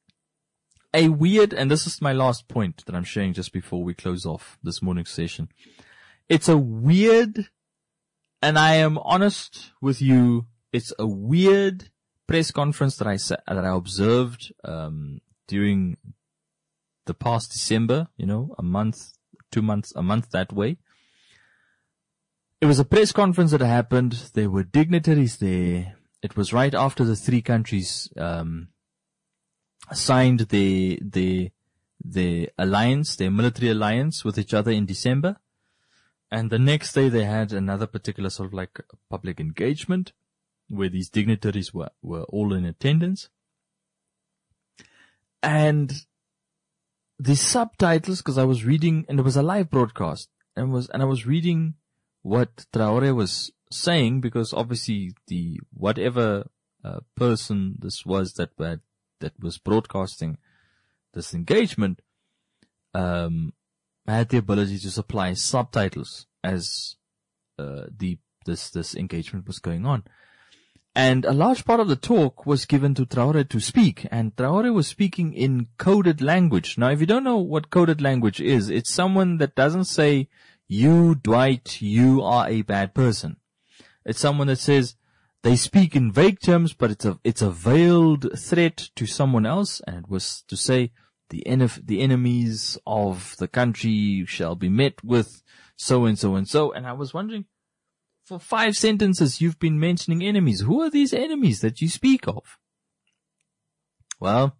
a weird, and this is my last point that I'm sharing just before we close off this morning's session. It's a weird, and I am honest with you, it's a weird press conference that I sa- that I observed um, during the past December, you know, a month, two months, a month that way. It was a press conference that happened. There were dignitaries there. It was right after the three countries um, signed their their their alliance, their military alliance with each other in December. And the next day they had another particular sort of like public engagement where these dignitaries were, were all in attendance. And the subtitles, because I was reading, and it was a live broadcast, and was, and I was reading what Traore was saying, because obviously the, whatever uh, person this was that, that, that was broadcasting this engagement, um, had the ability to supply subtitles as, uh, the, this, this engagement was going on. And a large part of the talk was given to Traore to speak, and Traore was speaking in coded language. Now, if you don't know what coded language is, it's someone that doesn't say, you, Dwight, you are a bad person. It's someone that says, they speak in vague terms, but it's a, it's a veiled threat to someone else, and it was to say, the en- the enemies of the country shall be met with so and so and so. And I was wondering, for five sentences, you've been mentioning enemies. Who are these enemies that you speak of? Well,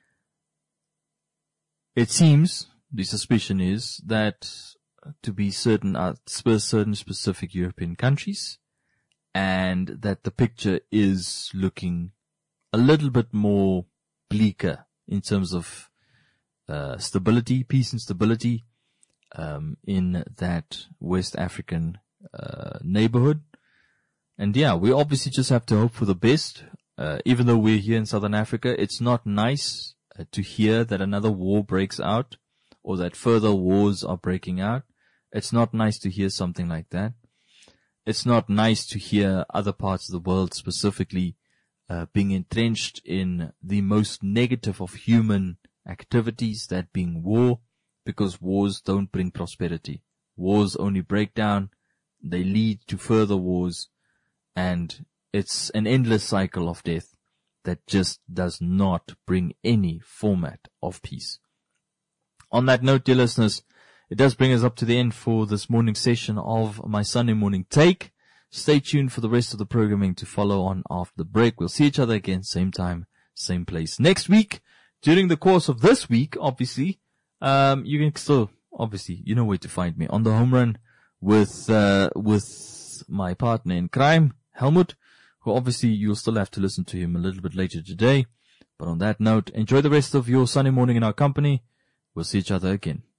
it seems, the suspicion is, that to be certain, uh, certain specific European countries, and that the picture is looking a little bit more bleaker in terms of uh, stability, peace and stability, um, in that West African Uh, neighborhood. And yeah, we obviously just have to hope for the best. Uh, even though we're here in Southern Africa, it's not nice uh, to hear that another war breaks out or that further wars are breaking out. It's not nice to hear something like that. It's not nice to hear other parts of the world specifically uh, being entrenched in the most negative of human activities, that being war, because wars don't bring prosperity. Wars only break down. They lead to further wars, and it's an endless cycle of death that just does not bring any format of peace. On that note, dear listeners, it does bring us up to the end for this morning session of my Sunday morning take. Stay tuned for the rest of the programming to follow on after the break. We'll see each other again, same time, same place next week. During the course of this week, obviously, um, you can still, obviously, you know where to find me on the home run with, uh, with my partner in crime, Helmut, who obviously you'll still have to listen to him a little bit later today. But on that note, enjoy the rest of your Sunday morning in our company. We'll see each other again.